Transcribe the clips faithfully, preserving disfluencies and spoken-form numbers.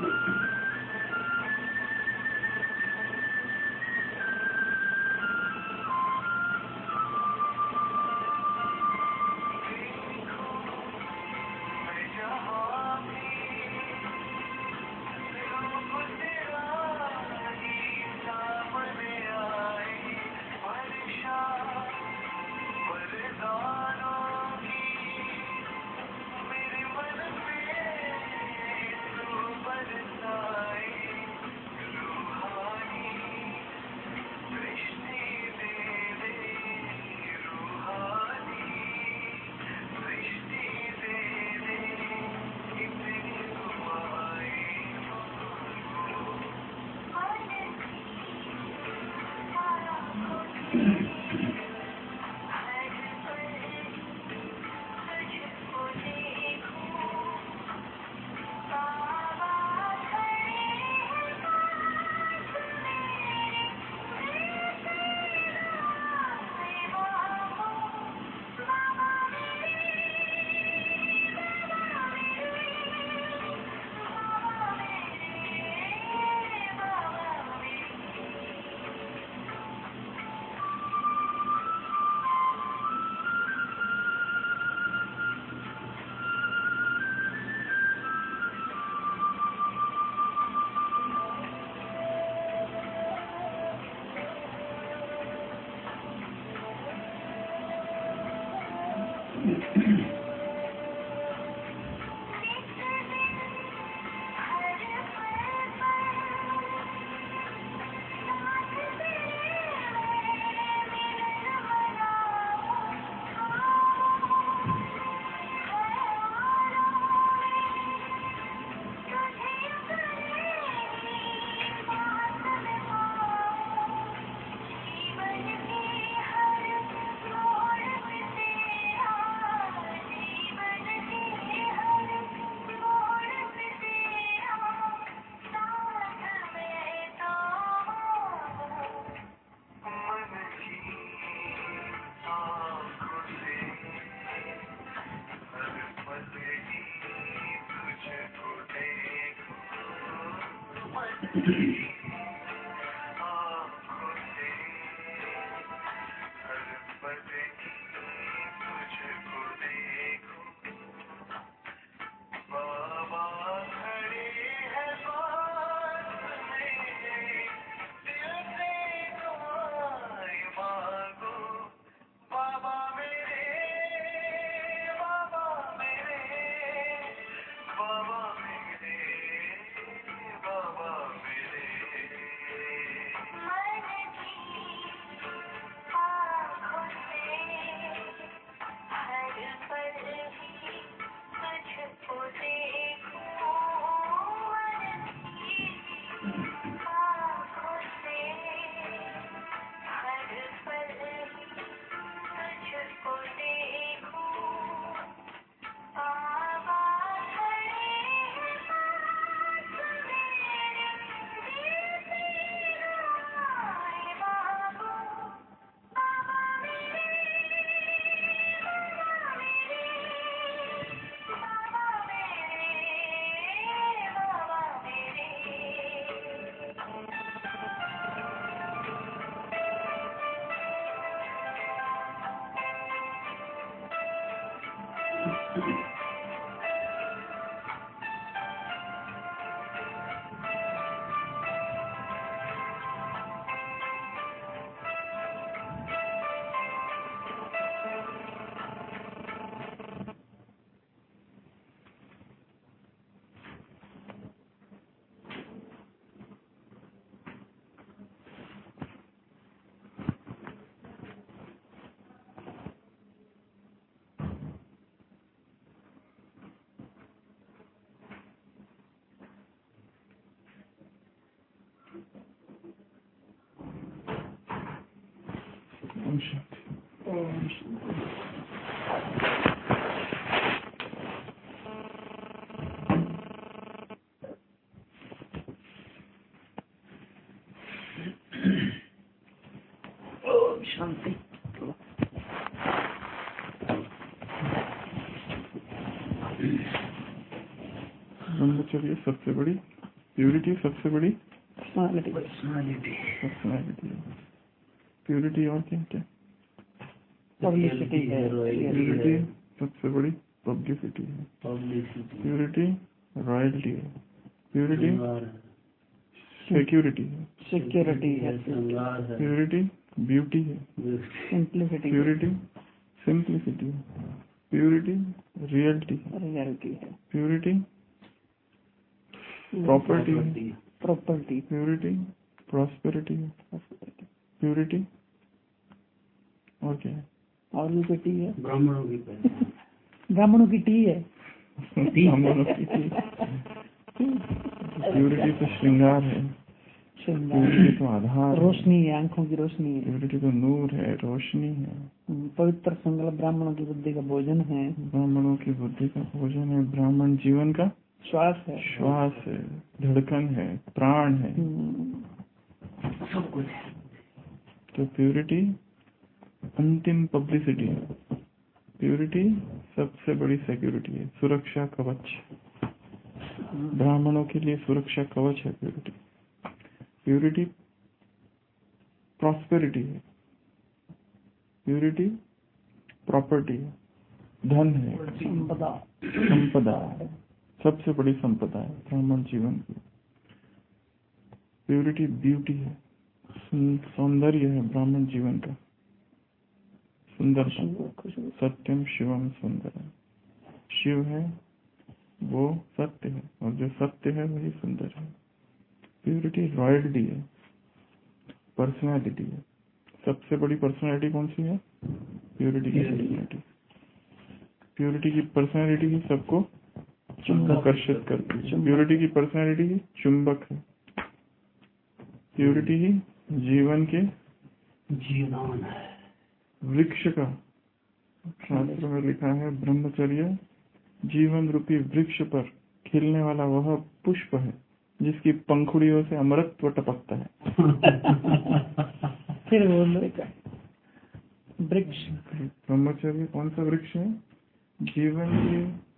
शांति। ब्रह्मचर्य सबसे बड़ी प्यूरिटी सबसे बड़ी पर्सनालिटी। पर्सनालिटी प्यूरिटी और क्या क्या पब्लिसिटी है। प्यूरिटी सबसे बड़ी पब्लिसिटी है। प्यूरिटी रॉयल्टी है। प्यूरिटी सिक्योरिटी है। सिक्योरिटी है। प्यूरिटी ब्यूटी है। सिंप्लिसिटी प्यूरिटी सिंप्लिसिटी है। प्यूरिटी रियलिटी रियलिटी है। प्यूरिटी प्रॉपर्टी है। प्रॉपर्टी प्यूरिटी प्रॉस्पेरिटी है। प्यूरिटी और क्या है? और भी टी है। ब्राह्मणों की ब्राह्मणों की टी है। ब्राह्मणों की टी। प्यूरिटी तो श्रृंगार है। प्यूरिटी तो आधार, रोशनी है, आंखों की रोशनी है। प्यूरिटी तो नूर है, रोशनी है। पवित्र संकल्प ब्राह्मणों की बुद्धि का भोजन है। ब्राह्मणों की बुद्धि का भोजन है। ब्राह्मण जीवन का श्वास है। श्वास है, धड़कन है, प्राण है, सब कुछ। तो प्यूरिटी अंतिम पब्लिसिटी है। प्यूरिटी सबसे बड़ी सिक्योरिटी है, सुरक्षा कवच। ब्राह्मणों के लिए सुरक्षा कवच है प्यूरिटी। प्यूरिटी प्रॉस्पेरिटी है। प्यूरिटी प्रॉपर्टी है, धन है, संपदा संपदा है, सबसे बड़ी संपदा है ब्राह्मण जीवन की। प्यूरिटी ब्यूटी है, सौंदर्य है ब्राह्मण जीवन का, सुंदरता। सत्यम शिवम सुंदरम, शिव है वो सत्य है और जो सत्य है वही सुंदर है। प्यूरिटी रॉयल्टी है, पर्सनैलिटी है। सबसे बड़ी पर्सनैलिटी कौन सी है? प्यूरिटी की पर्सनैलिटी। प्यूरिटी की पर्सनैलिटी ही सबको आकर्षित करती है। प्यूरिटी की पर्सनैलिटी ही चुंबक है। प्यूरिटी ही जीवन के जीवन है, वृक्ष का। शास्त्र में लिखा है ब्रह्मचर्य जीवन रूपी वृक्ष पर खिलने वाला वह पुष्प है जिसकी पंखुड़ियों से अमृतत्व टपकता है। फिर बोल वृक्ष। ब्रह्मचर्य कौन सा वृक्ष है? जीवन के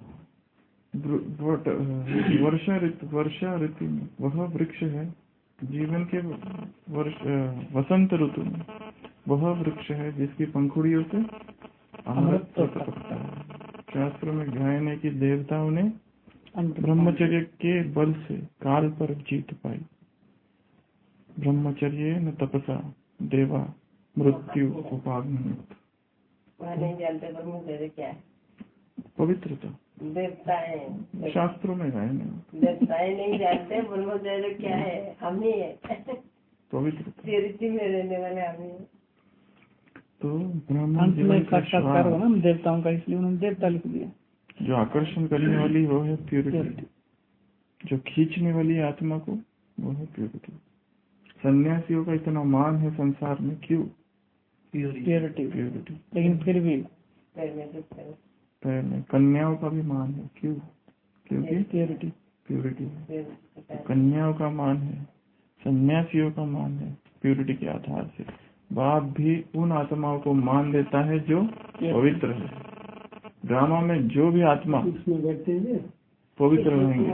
वर्षा ऋतु वर्षा ऋतु में वह वृक्ष है। जीवन के वर्ष वसंत ऋतु में वह वृक्ष है जिसकी पंखुड़ियों से अमृत टपकता है। शास्त्र में गायन है कि देवताओं ने ब्रह्मचर्य के बल से काल पर जीत पाई। ब्रह्मचर्य न तपसा देवा मृत्यु उपागमयत्। नहीं जानते ब्रह्मचर्य क्या है? पवित्रता। देवताएं शास्त्रों में गायन है। देवताएं नहीं जानते ब्रह्मचर्य क्या है, हम ही है। पवित्रता ऋषि में रहने वाले हम ही। तो ब्राह्मण जीवन का साक्षात्कार हो ना देवताओं का, इसलिए उन्होंने देवता लिख दिया। जो आकर्षण करने वाली वो है प्यूरिटी, जो खींचने वाली आत्मा को वो है प्यूरिटी। सन्यासियों का इतना मान है संसार में, क्यों? प्यूरिटी। प्यूरिटी। लेकिन फिर भी पैर में कन्याओं का भी मान है, क्यों? क्योंकि प्यूरिटी प्यूरिटी है। कन्याओं का मान है, सन्यासियों का मान है प्यूरिटी के आधार से। बाप भी उन आत्माओं को मान देता है जो पवित्र है। ड्रामा में जो भी आत्मा पवित्र रहेंगे,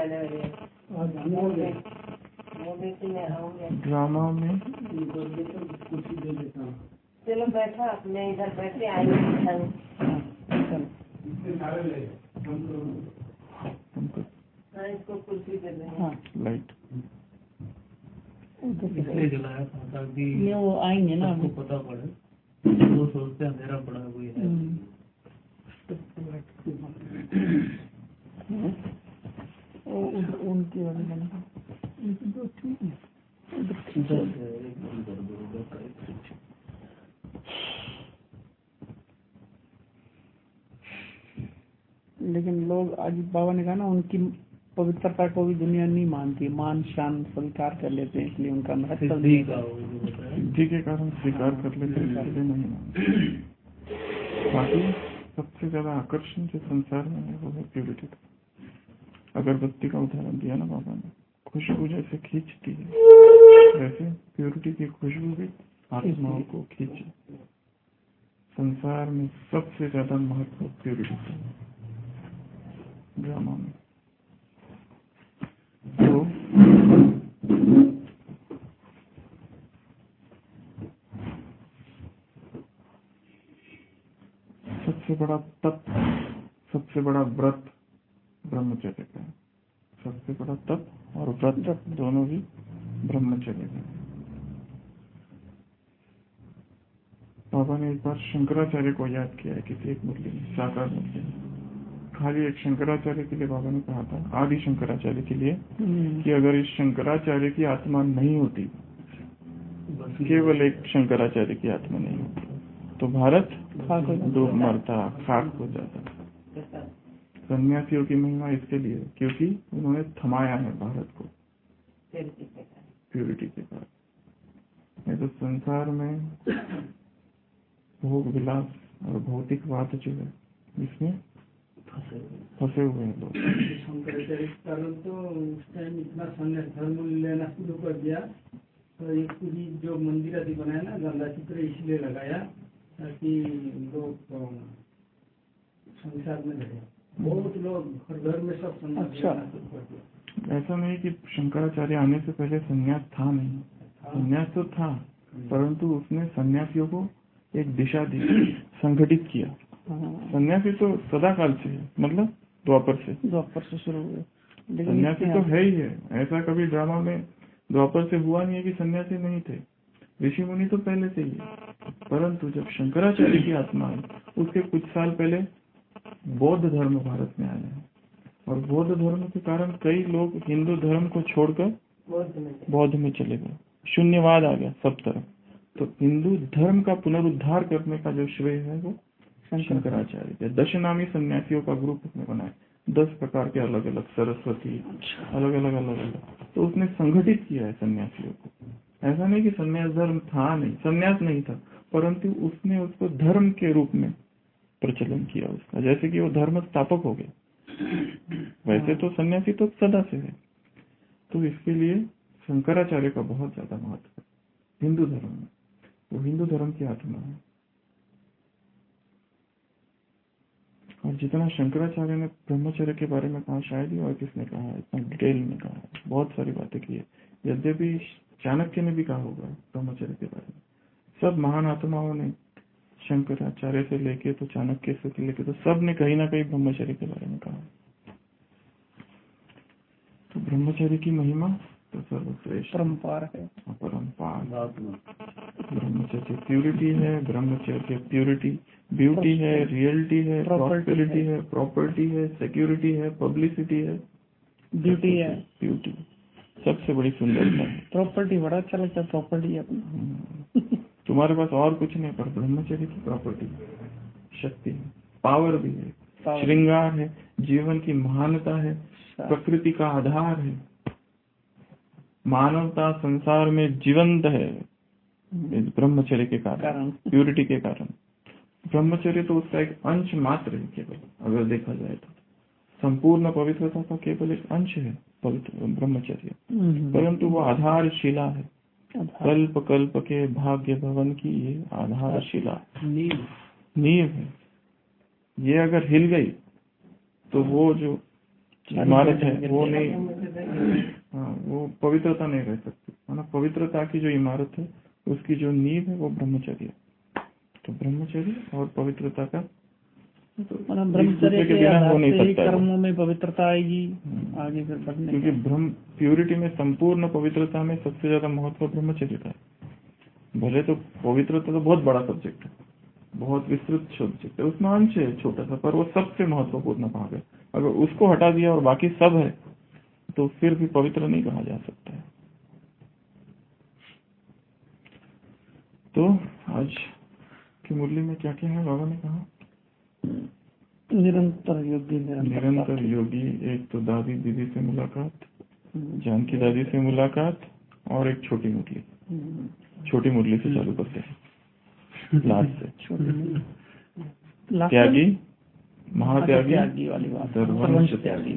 ड्रामा में। चलो बैठा, अपने इधर बैठे आएंगे। इसको कुर्सी दे दें। लाइट इसलिए जलाया था ताकि वो आएंगे ना, आपको पता पड़े। वो सोचते अंधेरा पड़ा हुई है। उनकी लेकिन लोग आज बाबा ने कहा ना, उनकी पवित्रता को भी दुनिया नहीं मानती, मान शान स्वीकार कर लेते हैं, इसलिए उनका महत्व सिद्धि के कारण स्वीकार कर लेते हैं, नहीं मानते। बाकी सबसे ज्यादा आकर्षण जो संसार में है वो है प्यूरिटी का। अगरबत्ती का उदाहरण दिया ना बाबा ने, खुशबू जैसे खींचती है वैसे प्यूरिटी की खुशबू भी आत्माओं को खींचे। संसार में सबसे ज्यादा महत्व प्यूरिटी का ड्रामा में। तो बड़ा तप, सबसे बड़ा व्रत ब्रह्मचर्य का है। सबसे बड़ा तप और व्रत दोनों भी ब्रह्मचर्य का। बाबा ने एक बार शंकराचार्य को याद किया है किसी एक मुरली में, साकार मुरली में। खाली एक शंकराचार्य के लिए बाबा ने कहा था, आदि शंकराचार्य के लिए, कि अगर इस शंकराचार्य की आत्मा नहीं होती, केवल एक शंकराचार्य की आत्मा नहीं होती, तो भारत डूब मरता, खाक हो जाता। सन्यासियों की महिमा इसके लिए क्योंकि उन्होंने थमाया है भारत को प्यूरिटी के कारण। नहीं तो संसार में भोग विलास और भौतिकवाद जो है इसमें फंसे हुए हैं लोग। शंकराचार्य के कारण तो उस टाइम इतना संन्यास धर्म लेना शुरू कर दिया, तो एक पूरी जो मंदिर आदि बनाया ना, गंगा चित्र इसलिए लगाया ताकि लोग संसार में रहे। बहुत लोग घर घर में सब संन्यास लेना शुरू कर दिया। ऐसा नहीं कि शंकराचार्य आने से पहले संन्यास था नहीं, संन्यास तो था, परंतु उसने सन्यासियों को एक दिशा दी, संगठित किया। सन्यासी तो सदा काल से है, मतलब द्वापर से द्वापर से शुरू हुए, सन्यासी तो है ही है। ऐसा कभी ड्रामा में द्वापर से हुआ नहीं है कि सन्यासी नहीं थे, ऋषि मुनि तो पहले से ही है। परंतु जब शंकराचार्य की आत्मा आई, उसके कुछ साल पहले बौद्ध धर्म भारत में आया है, और बौद्ध धर्म के कारण कई लोग हिंदू धर्म को छोड़कर बौद्ध में चले गए, शून्यवाद आ गया सब तरफ। तो हिंदू धर्म का पुनरुद्धार करने का जो श्रेय है वो शंकराचार्य के। दशनामी सन्यासियों का ग्रुप उसने बनाया, दस प्रकार के अलग अलग, सरस्वती अलग अलग अलग अलग। तो उसने संगठित किया है सन्यासियों को। ऐसा नहीं कि सन्यास धर्म था नहीं, सन्यास नहीं था, परंतु उसने उसको धर्म के रूप में प्रचलन किया उसका, जैसे कि वो धर्म स्थापक हो गए। वैसे तो सन्यासी तो सदा से है। तो इसके लिए शंकराचार्य का बहुत ज्यादा महत्व है हिंदू धर्म में। वो हिंदू धर्म की आत्मा है। और जितना शंकराचार्य ने ब्रह्मचर्य के बारे में कहा, शायद ही और किसने कहा है, इतना डिटेल में कहा है, बहुत सारी बातें की है। यद्यपि चाणक्य ने भी कहा होगा ब्रह्मचर्य के बारे में। सब महान आत्माओं ने, शंकराचार्य से लेके तो चाणक्य से लेके तो सब ने कहीं ना कहीं ब्रह्मचर्य के बारे में कहा। तो ब्रह्मचर्य की महिमा तो सर्वश्रेष्ठ परंपार है, परंपार। ब्रह्मचर्य प्यूरिटी है, ब्रह्मचर्य प्यूरिटी ब्यूटी है, रियलिटी है, प्रॉस्पेरिटी है, प्रॉपर्टी है, सिक्योरिटी है, पब्लिसिटी है, ब्यूटी है, ब्यूटी सबसे बड़ी सुंदरता है। प्रॉपर्टी बड़ा अच्छा लगता है, प्रॉपर्टी अपनी। तुम्हारे पास और कुछ नहीं, पर ब्रह्मचर्य की प्रॉपर्टी शक्ति है, पावर भी है, श्रृंगार है, जीवन की महानता है, प्रकृति का आधार है, मानवता संसार में जीवंत है ब्रह्मचर्य के कारण, प्यूरिटी के कारण। ब्रह्मचर्य तो उसका एक अंश मात्र है केवल, अगर देखा जाए तो संपूर्ण पवित्रता का केवल एक अंश है पवित्र ब्रह्मचर्य, परंतु वो आधारशिला है। कल्प कल्प के भाग्य भवन की ये आधारशिला नींव है। ये अगर हिल गई तो वो जो इमारत है वो नहीं, हाँ, वो पवित्रता नहीं रह सकती है ना। पवित्रता की जो इमारत है उसकी जो नींव है वो ब्रह्मचर्य। तो ब्रह्मचर्य और पवित्रता का तो ब्रह्मचर्य के बिना हो नहीं सकता, कर्मों में पवित्रता आएगी आगे फिर बढ़ने। क्योंकि ब्रह्म प्यूरिटी में, संपूर्ण पवित्रता में सबसे ज्यादा महत्व ब्रह्मचर्य का है। भले तो पवित्रता तो बहुत बड़ा सब्जेक्ट है, बहुत विस्तृत सब्जेक्ट है, उसमें अंश है छोटा सा, पर वो सबसे महत्वपूर्ण भाग है। अगर उसको हटा दिया और बाकी सब है तो फिर भी पवित्र नहीं कहा जा सकता है। तो आज की मुरली में क्या क्या है बाबा ने कहा? निरंतर योगी, निरंतर योगी। एक तो दादी दीदी से मुलाकात, जानकी दादी से मुलाकात, और एक छोटी मुरली। छोटी मुरली से चालू करते हैं, लास्ट से। त्यागी, महात्यागी, वाली बात, सर्वंश त्यागी।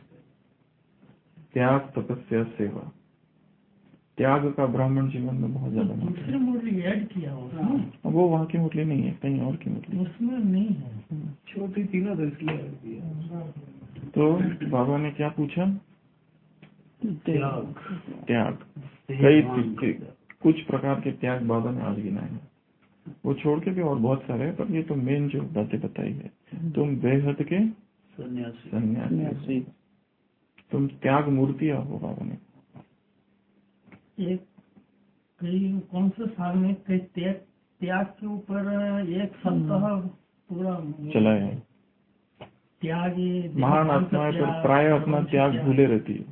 त्याग, तपस्या, सेवा। त्याग का ब्राह्मण जीवन में बहुत ज्यादा महत्व है। मुरली ऐड किया होगा, वो वहाँ की मुरली नहीं है, कहीं और की मुरली उसमें नहीं है, छोटी तीनों तो इसलिए ऐड किया। तो बाबा ने क्या पूछा? त्याग। त्याग, कई कुछ प्रकार के त्याग बाबा ने आज गिनाए हैं। वो छोड़ के भी और बहुत सारे हैं, पर ये तो मेन जो बातें बताई है, तुम बेहद के सन्यासी सन्यासी, तुम त्याग मूर्तियां हो बाबा ने। एक कई कौन से साल में कई त्याग त्याग के ऊपर एक सप्ताह पूरा चला है। त्याग ये महान आत्माएं पर प्राय अपना त्याग भूले रहती है।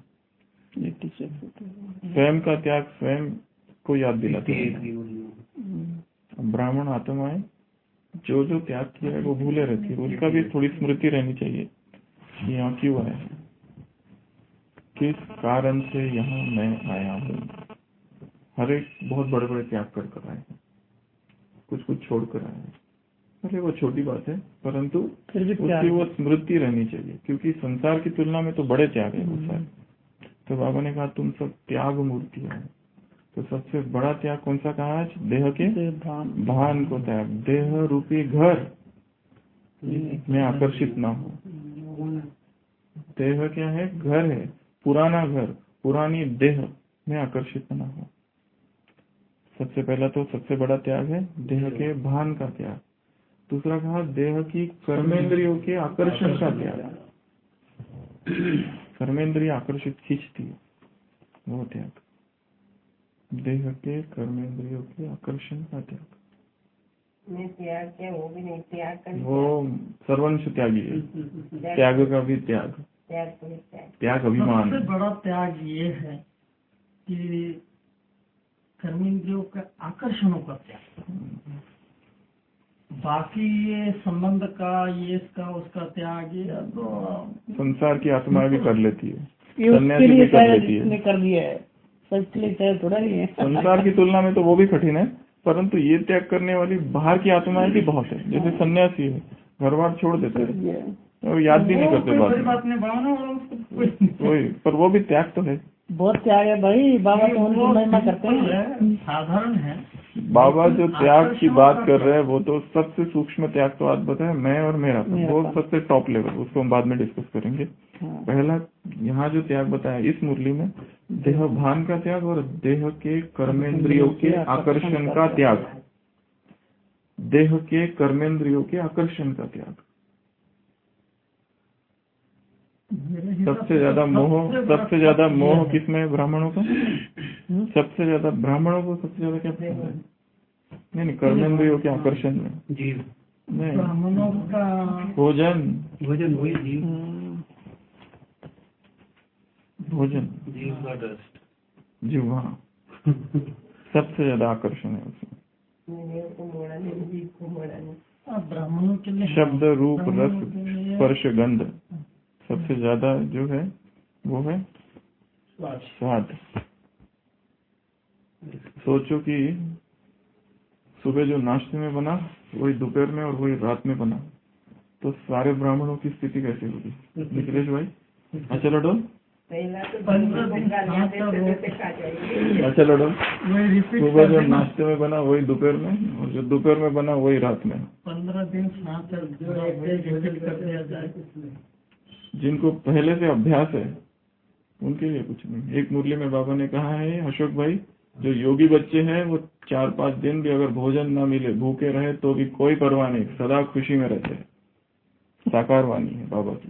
स्वयं का त्याग स्वयं को याद दिलाती है। ब्राह्मण आत्माएं जो जो त्याग किया है वो भूले रहती है, उसका भी थोड़ी स्मृति रहनी चाहिए कि यहाँ क्यों आया है, किस कारण से यहाँ मैं आया हूँ। हर एक बहुत बड़े बड़े त्याग कर कर आए हैं, कुछ कुछ छोड़ कर आए हैं। अरे वो छोटी बात है, परंतु उसकी वो स्मृति रहनी चाहिए, क्योंकि संसार की तुलना में तो बड़े त्याग है वो सारे। तो बाबा ने कहा तुम सब त्याग मूर्तियां हो। तो सबसे बड़ा त्याग कौन सा कहा आज? देह के भान को त्याग। देह रूपी घर में आकर्षित ना हो। देह क्या है? घर है, पुराना घर, पुरानी देह में आकर्षित ना हो। सबसे पहला तो सबसे बड़ा त्याग है देह के भान का त्याग। दूसरा कहा देह की कर्मेंद्रियों के आकर्षण का त्याग। कर्मेंद्रिय आकर्षित खींचती है, वो त्याग। देह के कर्मेंद्रियों के आकर्षण का त्याग। मैं त्याग क्या वो भी नहीं त्याग कर वो सर्वंश त्यागी है। त्याग का भी त्याग, त्याग को भी त्याग। त्याग अभिमान। सबसे बड़ा त्याग ये है कि कर्मेंद्रियों के आकर्षणों का त्याग। बाकी ये संबंध का, ये इसका उसका त्याग, ये तो संसार की आत्माएं भी कर लेती है, ये उसके सन्यासी लिए भी कर शायद लेती है। इसने कर दिया है, सबके लिए शायद थोड़ा नहीं है। संसार की तुलना में तो वो भी कठिन है, परंतु ये त्याग करने वाली बाहर की आत्माएं भी बहुत है। जैसे सन्यासी है, घर बार छोड़ देते हैं और याद भी नहीं करते कोई बात बात नहीं भावना वाला उसको वही, पर वो भी त्याग तो है। बहुत त्याग है भाई, बाबा तो उनकी महिमा करते हैं। साधारण है। बाबा जो त्याग की बात कर रहे हैं वो तो सबसे सूक्ष्म त्याग तो आज बताया, मैं और मेरा, वो सबसे टॉप लेवल, उसको हम बाद में डिस्कस करेंगे। पहला यहाँ जो त्याग बताया इस मुरली में, देह भान का त्याग और देह के कर्मेंद्रियों के आकर्षण का त्याग। देह के कर्मेंद्रियों के आकर्षण का त्याग। सबसे ज्यादा मोह, सबसे ज्यादा मोह किसमें है? ब्राह्मणों का। सबसे ज्यादा ब्राह्मणों को सबसे ज्यादा क्या पसंद है? नहीं नहीं, कर्मेंद्रियों के आकर्षण में जीव नहीं, ब्राह्मणों का भोजन भोजन वही जीव भोजन जीव का डस्ट जी, वहाँ सबसे ज्यादा आकर्षण है उसमें। मैंने उसको मोड़ा नहीं, जीव को मोड़ा नहीं। ब्राह्मणों के लिए शब्द रूप रस स्पर्श गंध, सबसे ज्यादा जो है वो है स्वाद। सोचो कि सुबह जो नाश्ते में बना वही दोपहर में और वही रात में बना, तो सारे ब्राह्मणों की स्थिति कैसी होगी? निखिलेश भाई, अच्छा लडो, पहला तो पंद्रह दिन खा जाएगी। अच्छा लडो, सुबह जो नाश्ते में बना वही दोपहर में, और जो दोपहर में बना वही रात में। पंद्रह दिन कर दिया जाए। जिनको पहले से अभ्यास है उनके लिए कुछ नहीं। एक मुरली में बाबा ने कहा है, अशोक भाई, जो योगी बच्चे हैं वो चार पांच दिन भी अगर भोजन ना मिले, भूखे रहे तो भी कोई परवाह नहीं, सदा खुशी में रहते हैं। साकार वाणी है बाबा की।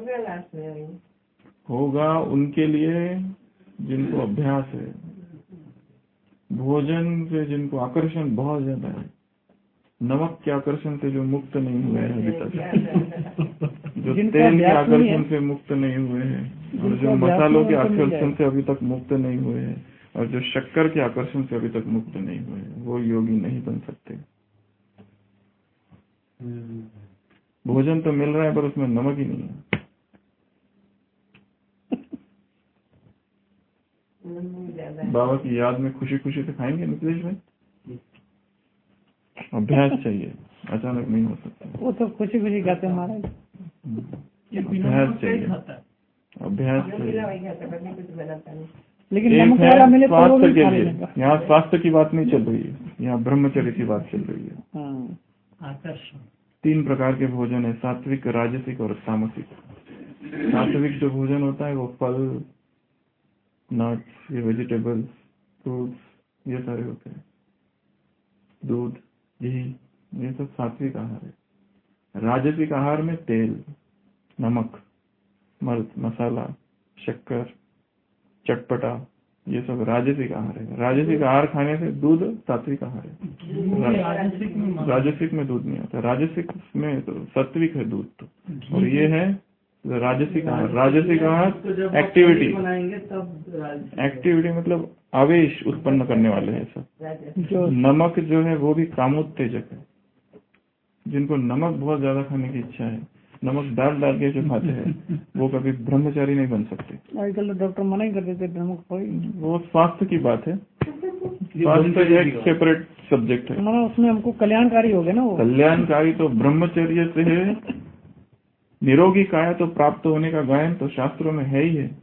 होगा उनके लिए जिनको अभ्यास है, भोजन से जिनको आकर्षण बहुत ज्यादा है, नमक के आकर्षण से जो मुक्त नहीं हुए हैं अभी तक, जो तेल के आकर्षण से मुक्त नहीं हुए हैं, और जो मसालों के आकर्षण से अभी तक मुक्त नहीं हुए हैं, और जो शक्कर के आकर्षण से अभी तक मुक्त नहीं हुए हैं, वो योगी नहीं बन सकते। भोजन तो मिल रहा है पर उसमें नमक ही नहीं है। बाबा की याद में खुशी खुशी से खाएंगे निखिलेश भाई। अभ्यास चाहिए, अचानक नहीं हो सकता। वो तो खुशी खुशी खाते हैं महाराज। अभ्यास चाहिए, अभ्यास चाहिए। लेकिन एक नमक है वाला मिले तो वो स्वास्थ्य भी के खा लिए, लेगा। यहाँ स्वास्थ्य की बात नहीं चल रही है, यहाँ ब्रह्मचर्य की बात चल रही है। हाँ, आकर्षण तीन प्रकार के भोजन है, सात्विक, राजसिक और तामसिक। सात्विक जो भोजन होता है वो फल, नट्स, ये वेजिटेबल्स, फ्रूट्स, ये सारे होते हैं, दूध, यही ये सब सात्विक आहार है। राजसिक आहार में तेल, नमक, मर्च, मसाला, शक्कर, चटपटा, ये सब राजसिक आहार है। राजसिक आहार खाने से दूध सात्विक आहार है। राजसिक में दूध नहीं होता, राजसिक में तो सात्विक है दूध तो। और ये है राजसिक आहार। राजसिक आहार एक्टिविटी, एक्टिविटी मतलब आवेश उत्पन्न करने वाले हैं सब। नमक जो है वो भी कामोत्तेजक है। जिनको नमक बहुत ज्यादा खाने की इच्छा है, नमक डाल डाल के जो खाते हैं वो कभी ब्रह्मचारी नहीं बन सकते। आजकल तो डॉक्टर मना ही कर देते नमक खाओ। वो स्वास्थ्य की बात है, स्वास्थ्य एक सेपरेट सब्जेक्ट है। ना उसमें हमको कल्याणकारी हो गया ना वो। कल्याणकारी तो ब्रह्मचर्य से है। निरोगी काया तो प्राप्त होने का गायन तो शास्त्रों में है ही है।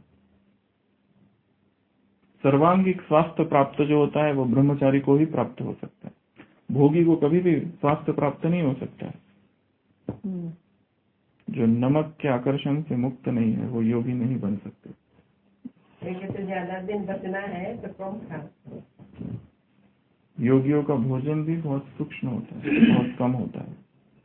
सर्वांगिक स्वास्थ्य प्राप्त जो होता है वो ब्रह्मचारी को ही प्राप्त हो सकता है। भोगी को कभी भी स्वास्थ्य प्राप्त नहीं हो सकता है। जो नमक के आकर्षण से मुक्त नहीं है वो योगी नहीं बन सकते। तो ज्यादा दिन बचना है तो कम खाओ। योगियों का भोजन भी बहुत सूक्ष्म होता है, बहुत कम होता है।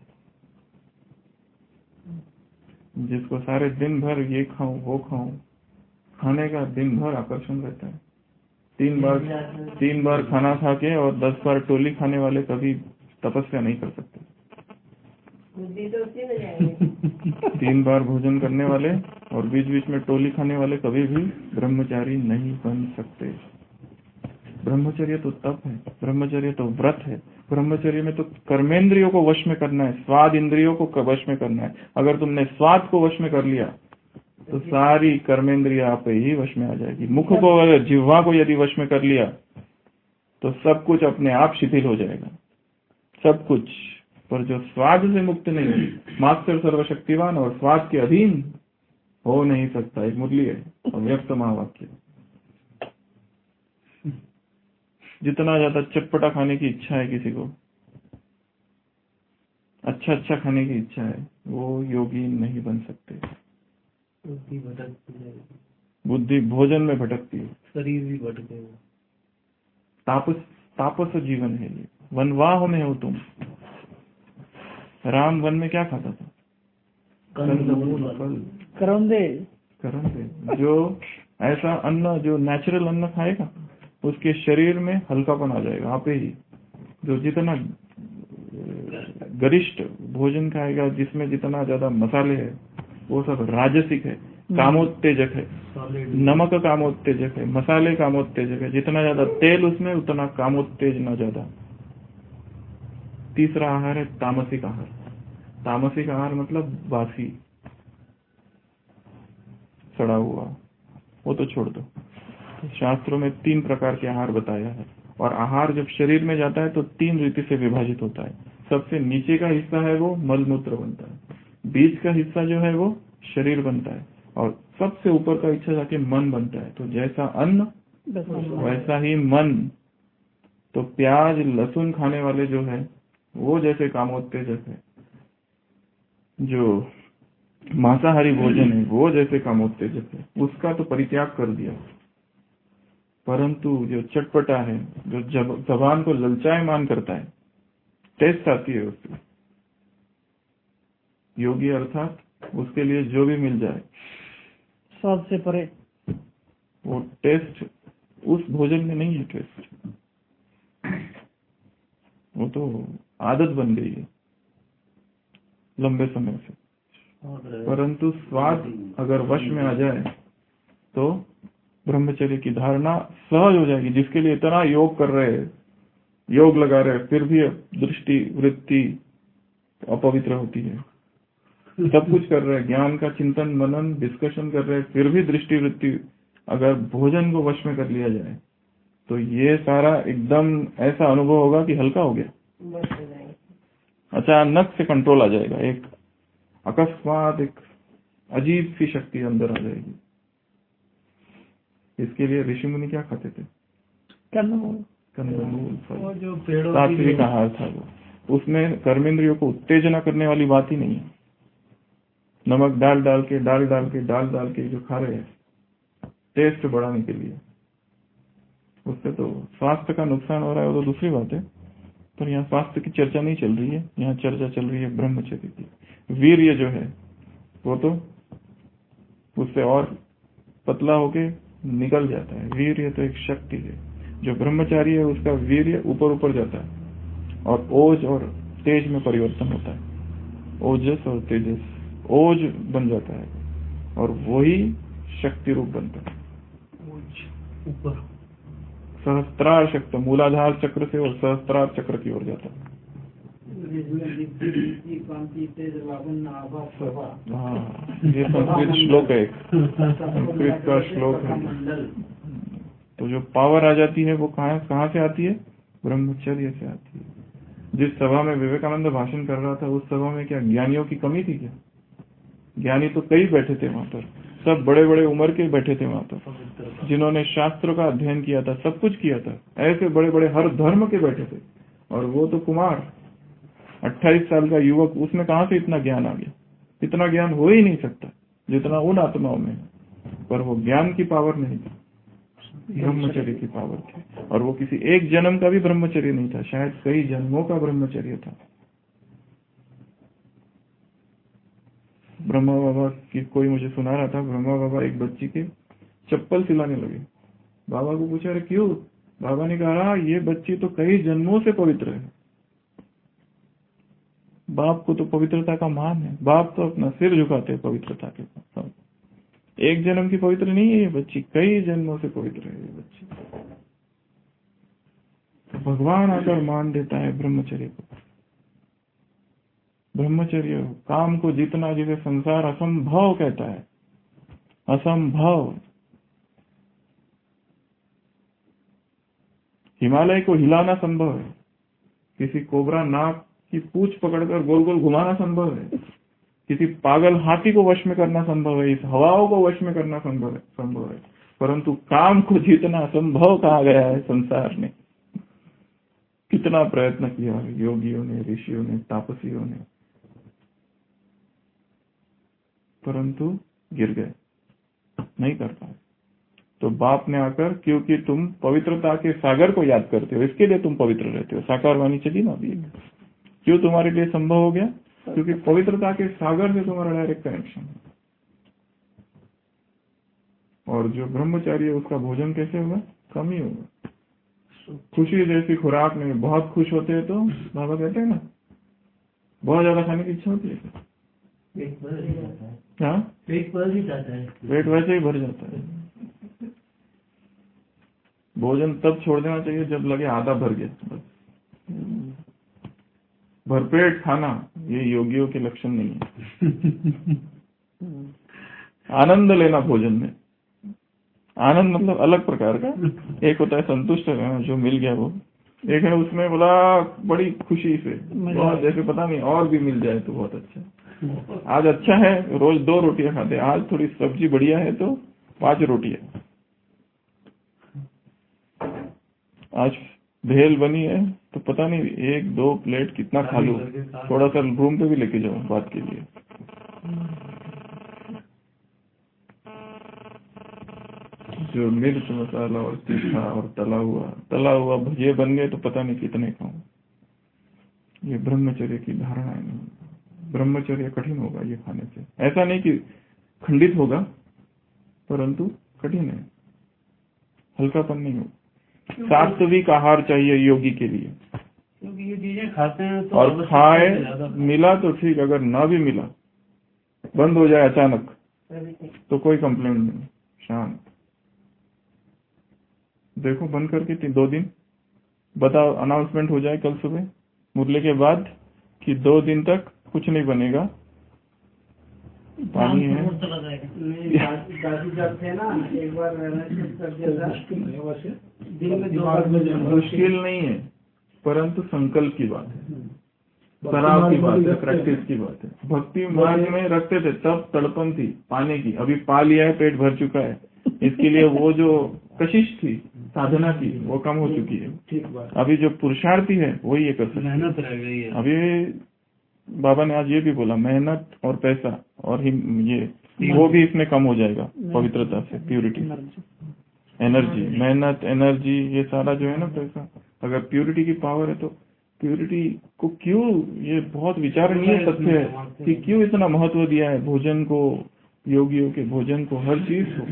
जिसको सारे दिन भर ये खाऊं वो खाऊं, खाने का दिन भर आकर्षण रहता है। तीन बार तीन बार खाना खा के और दस बार टोली खाने वाले कभी तपस्या नहीं कर सकते। बुद्धि तो उसी में जाएगी। तीन बार भोजन करने वाले और बीच बीच में टोली खाने वाले कभी भी ब्रह्मचारी नहीं बन सकते। ब्रह्मचर्य तो तप है, ब्रह्मचर्य तो व्रत है। ब्रह्मचर्य में तो कर्मेंद्रियों को वश में करना है, स्वाद इंद्रियों को वश में करना है। अगर तुमने स्वाद को वश में कर लिया तो सारी कर्मेंद्रिया आप ही वश में आ जाएगी। मुख को अगर जिह्वा को यदि वश में कर लिया तो सब कुछ अपने आप शिथिल हो जाएगा, सब कुछ। पर जो स्वाद से मुक्त नहीं है, मास्टर सर्वशक्तिवान और स्वाद के अधीन हो नहीं सकता। एक मुरली है, अव्यक्त महावाक्य। जितना ज्यादा चटपटा खाने की इच्छा है किसी को, अच्छा अच्छा खाने की इच्छा है, वो योगी नहीं बन सकते। बुद्धि भटकती है, बुद्धि भोजन में भटकती है, शरीर भी भटकेगा। तापस तापस जीवन है ये। वनवाह में हो तुम। राम वन में क्या खाता था? कंदमूल, फल, करौंदे। करौंदे। जो ऐसा अन्न जो नेचुरल अन्न खाएगा उसके शरीर में हल्कापन आ जाएगा आपे ही। जो जितना गरिष्ठ भोजन खाएगा, जिसमें जितना ज्यादा मसाले है, वो सब राजसिक है, कामोत्तेजक है। नमक कामोत्तेजक है, मसाले कामोत्तेजक है। जितना ज्यादा तेल उसमें उतना कामोत्तेजना ज्यादा। तीसरा आहार है तामसिक आहार। तामसिक आहार मतलब बासी, सड़ा हुआ, वो तो छोड़ दो। शास्त्रों में तीन प्रकार के आहार बताया है। और आहार जब शरीर में जाता है तो तीन रीति से विभाजित होता है। सबसे नीचे का हिस्सा है वो मलमूत्र बनता है, बीच का हिस्सा जो है वो शरीर बनता है, और सबसे ऊपर का हिस्सा जाके मन बनता है। तो जैसा अन्न वैसा ही मन। तो प्याज लहसुन खाने वाले जो है वो जैसे कामोत्तेजक है, जो मांसाहारी भोजन है वो जैसे कामोत्तेजक है, उसका तो परित्याग कर दिया। परंतु जो चटपटा है, जो जब जबान को ललचायमान करता है, टेस्ट आती है उससे, योगी अर्थात उसके लिए जो भी मिल जाए स्वाद से परे, वो टेस्ट उस भोजन में नहीं है। टेस्ट वो तो आदत बन गई है लंबे समय से। परंतु स्वाद अगर वश में आ जाए तो ब्रह्मचर्य की धारणा सहज हो जाएगी। जिसके लिए इतना योग कर रहे हैं, योग लगा रहे हैं, फिर भी दृष्टि वृत्ति अपवित्र होती है। सब कुछ कर रहे हैं, ज्ञान का चिंतन मनन डिस्कशन कर रहे हैं, फिर भी दृष्टि वृत्ति अगर भोजन को वश में कर लिया जाए तो ये सारा एकदम ऐसा अनुभव होगा कि हल्का हो गया, अचानक से कंट्रोल आ जाएगा। एक अकस्मात एक अजीब सी शक्ति अंदर आ जाएगी। इसके लिए ऋषि मुनि क्या खाते थे? कंदमूल, कंदमूल फल, जो पेड़ों सात्विक आहार था वो। उसमें कर्मेंद्रियों को उत्तेजना करने वाली बात ही नहीं है। नमक डाल डाल के डाल डाल के डाल डाल के जो खा रहे हैं टेस्ट बढ़ाने के लिए, उससे तो स्वास्थ्य का नुकसान हो रहा है, वो तो दूसरी बात है। पर यहाँ स्वास्थ्य की चर्चा नहीं चल रही है, यहाँ चर्चा चल रही है ब्रह्मचर्य की। वीर्य जो है वो तो उससे और पतला होके निकल जाता है। वीर्य तो एक शक्ति है। जो ब्रह्मचारी है उसका वीर्य ऊपर ऊपर जाता है और ओज और तेज में परिवर्तन होता है। ओजस और तेजस, ओज बन जाता है और वही शक्ति रूप बनता है। ऊपर सहस्त्रार शक्ति मूलाधार चक्र से और सहस्त्रार चक्र की ओर जाता है। हाँ, ये संस्कृत श्लोक है, संस्कृत का श्लोक है। तो जो पावर आ जाती है वो कहाँ कहाँ से आती है? ब्रह्मचर्य से आती है। जिस सभा में विवेकानंद भाषण कर रहा था, उस सभा में क्या ज्ञानियों की कमी थी क्या? ज्ञानी तो कई बैठे थे वहां पर, सब बड़े बड़े उम्र के बैठे थे वहां पर, जिन्होंने शास्त्रों का अध्ययन किया था, सब कुछ किया था। ऐसे बड़े बड़े हर धर्म के बैठे थे। और वो तो कुमार अट्ठाईस साल का युवक, उसमें कहां से इतना ज्ञान आ गया? इतना ज्ञान हो ही नहीं सकता जितना उन आत्माओं में है। पर वो ज्ञान की पावर नहीं थी, ब्रह्मचर्य की पावर थी। और वो किसी एक जन्म का भी ब्रह्मचर्य नहीं था, शायद कई जन्मों का ब्रह्मचर्य था। ब्रह्मा बाबा की कोई मुझे सुना रहा था, ब्रह्मा बाबा एक बच्ची के चप्पल सिलाने लगे। बाबा को पूछा, अरे क्यों? बाबा ने कहा, ये बच्ची तो कई जन्मों से पवित्र है। बाप को तो पवित्रता का मान है, बाप तो अपना सिर झुकाते हैं पवित्रता के साथ। एक जन्म की पवित्र नहीं है ये बच्ची, कई जन्मों से पवित्र है ये बच्ची। तो भगवान आकर मान देता है ब्रह्मचर्य को। ब्रह्मचर्य काम को जीतना, जिसे संसार असंभव कहता है, असंभव। हिमालय को हिलाना संभव है, किसी कोबरा नाग की पूंछ पकड़कर गोल गोल घुमाना संभव है, किसी पागल हाथी को वश में करना संभव है, इस हवाओं को वश में करना संभव है संभव है परंतु काम को जीतना असंभव कहा गया है संसार ने। कितना प्रयत्न किया योगियों ने, ऋषियों ने, तापसियों ने, परंतु गिर गए, नहीं कर पाए। तो बाप ने आकर, क्योंकि तुम पवित्रता के सागर को याद करते हो, इसके लिए तुम पवित्र रहते हो। साकार वाणी चली ना अभी, क्यों तुम्हारे लिए संभव हो गया? क्योंकि पवित्रता के सागर से तुम्हारा डायरेक्ट कनेक्शन है। और जो ब्रह्मचारी है उसका भोजन कैसे होगा? कम ही होगा। खुशी जैसी खुराक में बहुत खुश होते हैं तो बाबा कहते हैं ना, बहुत ज्यादा खाने की इच्छा होती है, पेट भर ही जाता है। हाँ, पेट भर ही जाता है, पेट वैसे ही भर जाता है। भोजन तब छोड़ देना चाहिए जब लगे आधा भर गया। बस भरपेट खाना ये योगियों के लक्षण नहीं है। आनंद लेना भोजन में, आनंद मतलब अलग प्रकार का। एक होता है संतुष्ट रहना, जो मिल गया वो, एक है उसमें बोला बड़ी खुशी से, बहुत जैसे पता नहीं और भी मिल जाए तो बहुत अच्छा। आज अच्छा है, रोज दो रोटियां खाते, आज थोड़ी सब्जी बढ़िया है तो पांच रोटियां। आज भेल बनी है तो पता नहीं एक दो प्लेट कितना खा लूं, थोड़ा सा रूम पे भी लेके जाऊं बात के लिए। जो मिर्च मसाला और तीखा और तला हुआ तला हुआ भजिए बन गए तो पता नहीं कितने खाऊं। ये ब्रह्मचर्य की धारणा है नहीं। ब्रह्मचर्य कठिन होगा ये खाने से, ऐसा नहीं कि खंडित होगा, परंतु कठिन है, हल्कापन नहीं होगा। सात्विक आहार चाहिए योगी के लिए, क्योंकि ये चीजें खाते हैं तो और खाए मिला तो ठीक, अगर ना भी मिला, बंद हो जाए अचानक तो कोई कंप्लेंट नहीं, शांत। देखो बंद करके दो दिन बताओ, अनाउंसमेंट हो जाए कल सुबह मुरली के बाद कि दो दिन तक कुछ नहीं बनेगा, पानी है। दादी जब थे ना, एक बार कर दिया था, दिन में दो बार मुश्किल नहीं है, परंतु संकल्प की बात है, सराव की बात है, प्रैक्टिस की बात है। भक्ति मार्ग में रखते थे तब तड़पन थी पाने की, अभी पा लिया है, पेट भर चुका है, इसके लिए वो जो कशिश थी, साधना की, वो कम हो चुकी है। ठीक बात। अभी जो पुरुषार्थी है वही ये कर सकता है, मेहनत रह गई है। अभी बाबा ने आज ये भी बोला, मेहनत और पैसा और ये वो भी इसमें कम हो जाएगा पवित्रता से, प्यूरिटी, एनर्जी, मेहनत, एनर्जी, ये सारा जो है ना पैसा, अगर प्यूरिटी की पावर है तो प्योरिटी को क्यों, ये बहुत विचारणीय तथ्य है कि क्यों इतना महत्व दिया है भोजन को, योगियों के भोजन को, हर चीज को।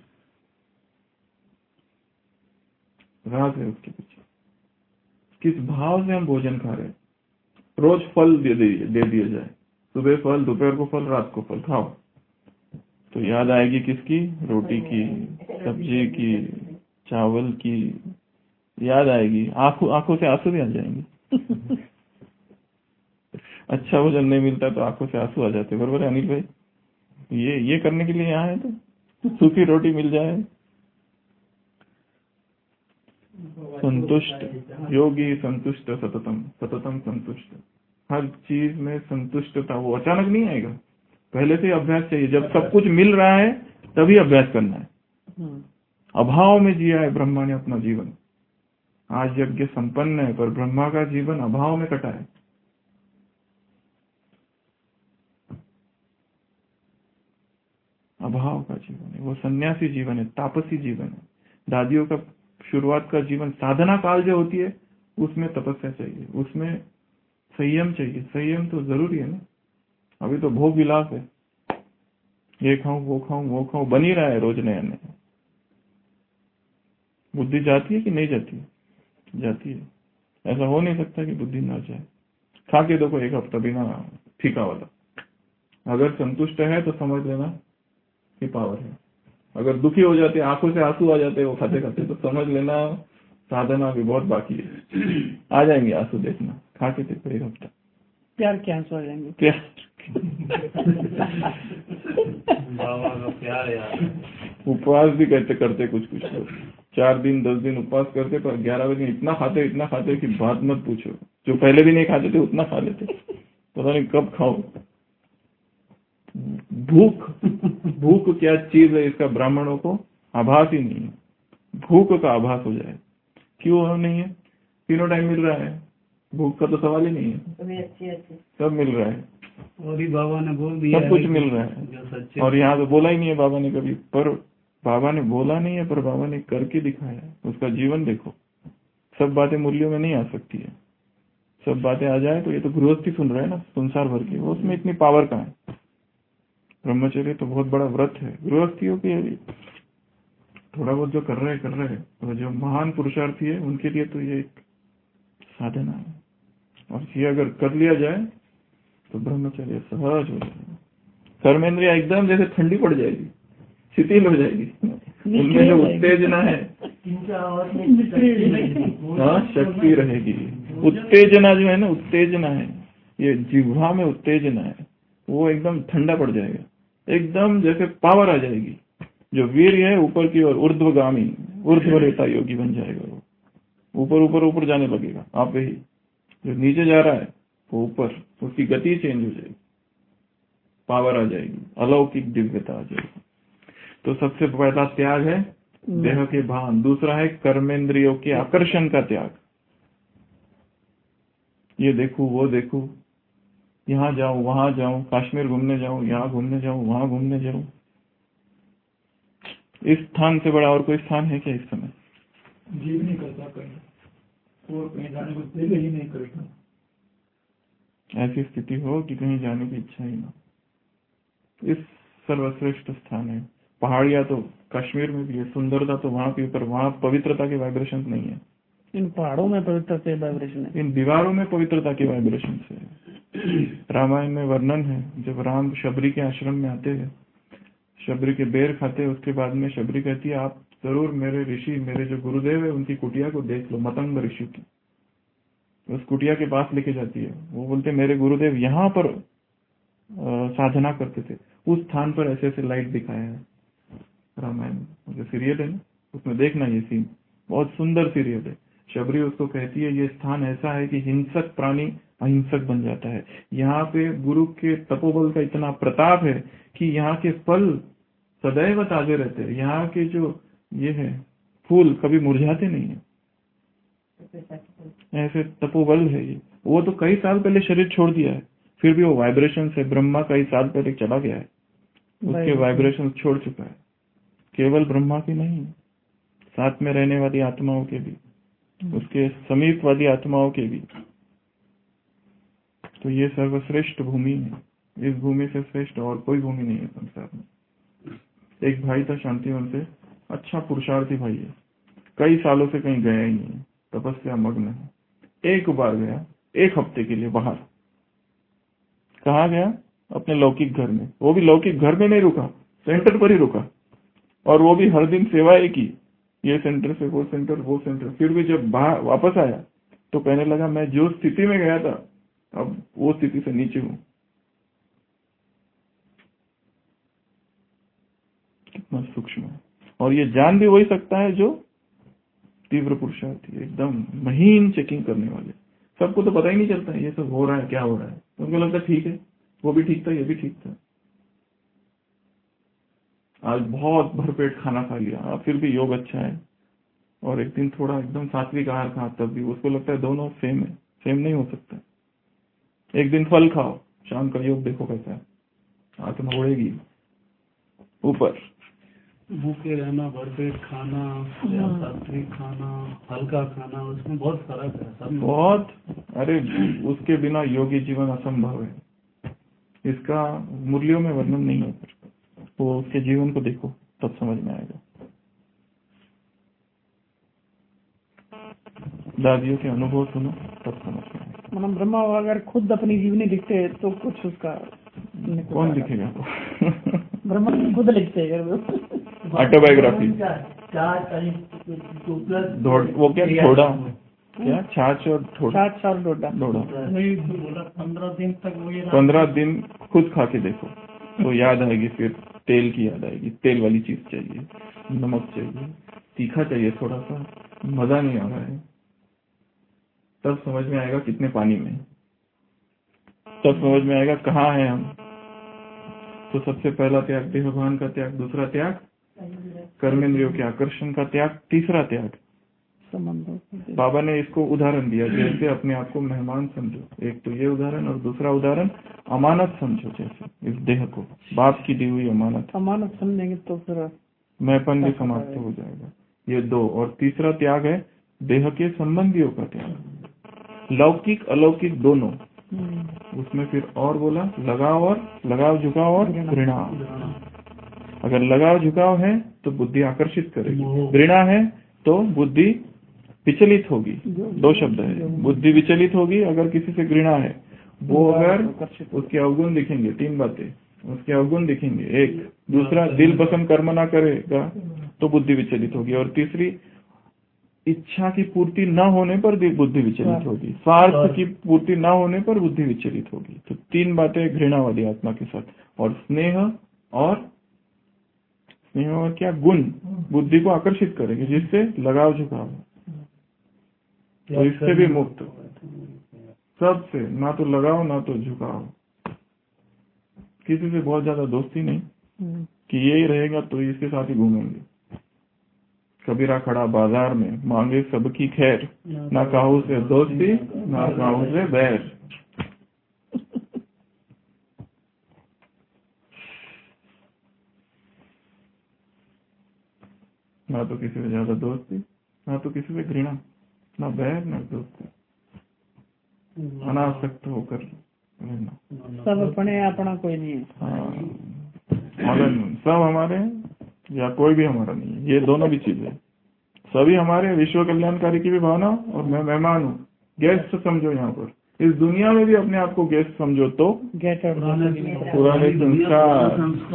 राज है उसके पीछे, किस भाव से हम भोजन खा रहे हैं। रोज फल दे दिए दे दिया जाए, सुबह फल, दोपहर को फल, रात को फल खाओ, तो याद आएगी किसकी? रोटी की, सब्जी की, चावल की याद आएगी। आंखों आंखों से आंसू भी आ जाएंगे। अच्छा भोजन नहीं मिलता तो आंखों से आंसू आ जाते, बरोबर है अनिल भाई? ये ये करने के लिए यहाँ है तो सूखी रोटी मिल जाए। संतुष्ट योगी, संतुष्ट सततम, सततम संतुष्ट, हर चीज में संतुष्टता। वो अचानक नहीं आएगा, पहले से अभ्यास चाहिए। जब सब कुछ मिल रहा है तभी अभ्यास करना है। अभाव में जिया है ब्रह्मा ने अपना जीवन, आज यज्ञ संपन्न है पर ब्रह्मा का जीवन अभाव में कटा है। अभाव का जीवन है, वो सन्यासी जीवन है, तापसी जीवन है। दादियों का शुरुआत का जीवन, साधना काल जो होती है उसमें तपस्या चाहिए, उसमें संयम चाहिए। संयम तो जरूरी है ना। अभी तो भोग विलास है, ये खाऊं वो खाऊं वो खाऊं, बन ही रहा है रोज नया नया। बुद्धि जाती है कि नहीं जाती है? जाती है। ऐसा हो नहीं सकता कि बुद्धि ना जाए। खा के देखो एक हफ्ता बिना फीका वाला, अगर संतुष्ट है तो समझ लेना कि पावर है। अगर दुखी हो जाते, आंखों से आंसू आ जाते वो खाते खाते, तो समझ लेना साधना भी बहुत बाकी है। आ जाएंगे आंसू, देखना, खा के देखो एक हफ्ता, प्यार के आंसू आ जाएंगे। प्यार बाबा का प्यार यार। उपवास भी करते करते कुछ कुछ लोग चार दिन दस दिन उपवास करते, पर ग्यारह बजे इतना खाते इतना खाते कि बात मत पूछो। जो पहले भी नहीं खाते थे उतना खा लेते, पता नहीं कब खाओ। भूख भूख क्या चीज है, इसका ब्राह्मणों को आभास ही नहीं है। भूख का आभास हो जाए, क्यों नहीं है? तीनों टाइम मिल रहा है, भूख का तो सवाल ही नहीं है, सब मिल रहा है। और ही बाबा ने बोल दिया, सब कुछ मिल रहा है। और यहाँ तो बोला ही नहीं है बाबा ने कभी, पर बाबा ने बोला नहीं है, पर बाबा ने करके दिखाया है। उसका जीवन देखो। सब बातें मूल्यों में नहीं आ सकती है, सब बातें आ जाए तो ये तो गृहस्थी सुन रहे हैं ना संसार भर की, वो उसमें इतनी पावर कहाँ है? ब्रह्मचर्य तो बहुत बड़ा व्रत है गृहस्थियों की। थोड़ा बहुत जो कर रहे कर रहे हैं, तो जो महान पुरुषार्थी है उनके लिए तो ये एक साधना है। और ये अगर कर लिया जाए तो ब्रह्मचर्य सहज हो जाएगा। कर्मेंद्रिया एकदम जैसे ठंडी पड़ जाएगी, शिथिल हो जाएगी। उनमें जो उत्तेजना है, हाँ, शक्ति रहेगी। उत्तेजना जो है ना, उत्तेजना है, ये जिह्वा में उत्तेजना है, वो एकदम ठंडा पड़ जाएगा, एकदम जैसे पावर आ जाएगी। जो वीर है ऊपर की ओर, ऊर्ध्वगामी, ऊर्ध्वरेता योगी बन जाएगा। वो ऊपर ऊपर ऊपर जाने लगेगा आप ही। जो नीचे जा रहा है वो ऊपर, उसकी गति चेंज हो जाएगी, पावर आ जाएगी, अलौकिक दिव्यता आ जाएगी। तो सबसे पहला त्याग है देह के भान, दूसरा है कर्मेंद्रियों के आकर्षण का त्याग। ये देखूं वो देखूं, यहाँ जाऊं वहां जाऊं, कश्मीर घूमने जाऊं, यहाँ घूमने जाऊं, वहां घूमने जाऊं। इस स्थान से बड़ा और कोई स्थान है क्या इस समय? जीव नहीं करता कहीं, और कहीं जाने को दिल ही नहीं करता। ऐसी स्थिति हो कि कहीं जाने की इच्छा ही ना। इस सर्वश्रेष्ठ स्थान है। पहाड़ियां तो कश्मीर में भी है, सुंदरता तो वहां भी, पर वहां पवित्रता के वाइब्रेशन नहीं है। इन पहाड़ों में पवित्रता के वाइब्रेशन है, इन दीवारों में पवित्रता के वाइब्रेशन है। रामायण में वर्णन है, जब राम शबरी के आश्रम में आते हैं, शबरी के बेर खाते हैं, उसके बाद में शबरी कहती है आप जरूर मेरे ऋषि, मेरे जो गुरुदेव है उनकी कुटिया को देख लो, मतंग ऋषि की। उस कुटिया के पास लेके जाती है। वो बोलते मेरे गुरुदेव यहाँ पर आ, साधना करते थे, उस स्थान पर ऐसे ऐसे लाइट दिखाया है। रामायण जो सीरियल है ना, उसमें देखना ये सीन, बहुत सुंदर सीरियल है। शबरी उसको कहती है ये स्थान ऐसा है कि हिंसक प्राणी अहिंसक बन जाता है। यहाँ पे गुरु के तपोबल का इतना प्रताप है कि यहाँ के फल सदैव ताजे रहते हैं। यहाँ के जो ये है फूल कभी मुरझाते नहीं है, ऐसे तपोबल है ये। वो तो कई साल पहले शरीर छोड़ दिया है, फिर भी वो वाइब्रेशन से, ब्रह्मा कई साल पहले चला गया है, उसके वाइब्रेशन छोड़ चुका है। केवल ब्रह्मा की नहीं, साथ में रहने वाली आत्माओं के भी, उसके समीप वाली आत्माओं के भी। तो ये सर्वश्रेष्ठ भूमि है। इस भूमि से श्रेष्ठ और कोई भूमि नहीं है संसार में। एक भाई था शांतिवन से, अच्छा पुरुषार्थी भाई है, कई सालों से कहीं गया ही नहीं, तपस्या मग्न है। एक बार गया एक हफ्ते के लिए बाहर। कहा गया? अपने लौकिक घर में। वो भी लौकिक घर में नहीं रुका, सेंटर पर ही रुका, और वो भी हर दिन सेवाएं की, ये सेंटर से वो सेंटर वो सेंटर। फिर भी जब बाहर वापस आया तो कहने लगा मैं जो स्थिति में गया था अब वो स्थिति से नीचे हूं। कितना सूक्ष्म है। और ये जान भी वही सकता है जो तीव्र पुरुषार्थी है, एकदम महीन चेकिंग करने वाले। सबको तो पता ही नहीं चलता है ये सब हो रहा है, क्या हो रहा है। उनको लगता है ठीक है, वो भी ठीक था, ये भी ठीक था। आज बहुत भरपेट खाना खा लिया, फिर भी योग अच्छा है, और एक दिन थोड़ा एकदम सात्विक आहार खा, तब भी उसको लगता है दोनों सेम है। सेम नहीं हो सकता। एक दिन फल खाओ, शाम का योग देखो कैसा है, आत्मा उड़ेगी ऊपर। भूखे रहना, भरपेट खाना या सात्विक खाना, हल्का खाना, उसमें बहुत फर्क है सब। बहुत, अरे उसके बिना योगी जीवन असंभव है। इसका मूल्यों में वर्णन नहीं है। वो उसके जीवन को देखो तब समझ में आएगा। दादियों के अनुभव सुनो तब समझ में आएगा। मतलब ब्रह्मा अगर खुद अपनी जीवनी लिखते तो कुछ उसका कौन लिखेगा? ब्रह्मा खुद लिखते हैं ऑटोबायोग्राफी। वो क्या थोड़ा क्या छाछ और थोड़ा छाछ और डोडा डोडा वही तो बोला, पंद्रह दिन तक वही रहा। पंद्रह दिन खुद खा के देखो तो याद आएगी। फिर तेल की याद आएगी, तेल वाली चीज चाहिए, नमक चाहिए, तीखा चाहिए, थोड़ा सा मजा नहीं आ रहा है। तब समझ में आएगा कितने पानी में, तब समझ में आएगा कहाँ है हम। तो सबसे पहला त्याग देहभान का त्याग, दूसरा त्याग कर्मेंद्रियों के आकर्षण का त्याग, तीसरा त्याग संबंधों। बाबा ने इसको उदाहरण दिया, जैसे अपने आप को मेहमान समझो। एक तो ये उदाहरण, और दूसरा उदाहरण अमानत समझो, जैसे इस देह को बाप की दी हुई अमानत। अमानत समझेंगे तो फिर मैंपन भी समाप्त हो जाएगा। ये दो। और तीसरा त्याग है देह के संबंधियों का त्याग, लौकिक अलौकिक दोनों। उसमें फिर और बोला लगाव और लगाव झुकाव और घृणा। अगर लगाव झुकाव है तो बुद्धि आकर्षित करेगी, घृणा है तो बुद्धि विचलित होगी। दो शब्द है, बुद्धि विचलित होगी अगर किसी से घृणा है। वो अगर उसके अवगुण दिखेंगे, तीन बातें उसके अवगुण दिखेंगे। एक, दूसरा दिल पसंद कर्म ना करेगा तो बुद्धि विचलित होगी, और तीसरी इच्छा की पूर्ति न होने पर बुद्धि विचलित होगी, स्वार्थ की पूर्ति न होने पर बुद्धि विचलित होगी। तो तीन बातें घृणा वाली आत्मा के साथ। और स्नेह और स्नेह और क्या गुण बुद्धि को आकर्षित करेंगे, जिससे लगाव झुकाव। तो इससे भी मुक्त, सबसे ना तो लगाव ना तो झुकाव। किसी से बहुत ज्यादा दोस्ती नहीं कि यही रहेगा तो इसके साथ ही घूमेंगे। कबीरा खड़ा बाजार में, मांगे सबकी खैर, ना काहू से दोस्ती ना काहू से बैर। ना तो किसी से ज्यादा दोस्ती, ना तो किसी से घृणा, ना बैर ना दोस्ती, अनासक्त होकर रहना। सब अपने अपना कोई नहीं है। हाँ, मगन सब हमारे हैं या कोई भी हमारा नहीं है। ये दोनों भी चीजें सभी हमारे। विश्व कल्याणकारी की भी भावना, और मैं मेहमान हूँ, गेस्ट समझो। यहाँ पर इस दुनिया में भी अपने आप को गेस्ट समझो तो गेट आउट पुराने संस्कार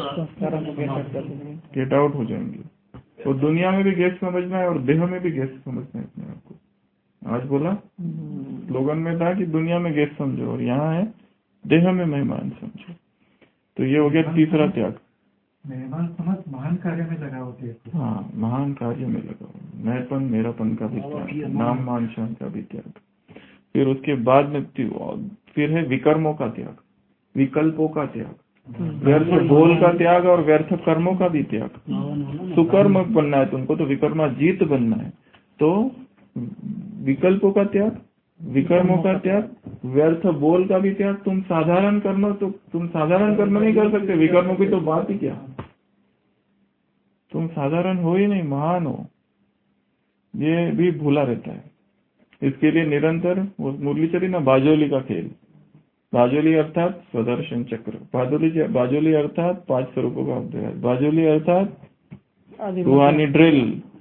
गेट आउट हो जाएंगे। तो दुनिया में भी गेस्ट समझना है और देह में भी गेस्ट समझना है अपने आप को। आज बोला स्लोगन में था कि दुनिया में गेस्ट समझो, और यहाँ है देह में मेहमान समझो। तो ये हो गया तीसरा त्याग। मेहमान समझ महान कार्य में लगा होते हैं। हाँ, महान कार्य में लगा, मैंपन मेरापन का भी त्याग, नाम मान शान का भी त्याग। फिर उसके बाद में फिर है विकर्मों का त्याग, विकल्पों का त्याग, व्यर्थ बोल का त्याग और व्यर्थ कर्मों का भी त्याग। सुकर्म बनना है तुमको तो विकर्माजीत बनना है, तो विकल्पों का त्याग, विकर्मों का त्याग, व्यर्थ बोल का भी त्याग। तुम साधारण कर्म तो तुम साधारण कर्म नहीं कर सकते, विकर्मों की तो बात ही क्या। तुम साधारण हो ही नहीं, महान हो, ये भी भूला रहता है। इसके लिए निरंतर वो मुरली चली ना, बाजोली का खेल, बाजोली अर्थात स्वदर्शन चक्र, बाजोली बाजोली अर्थात पांच स्वरूपों का अभ्यास, बाजोली अर्थात रूहानी ड्रिल,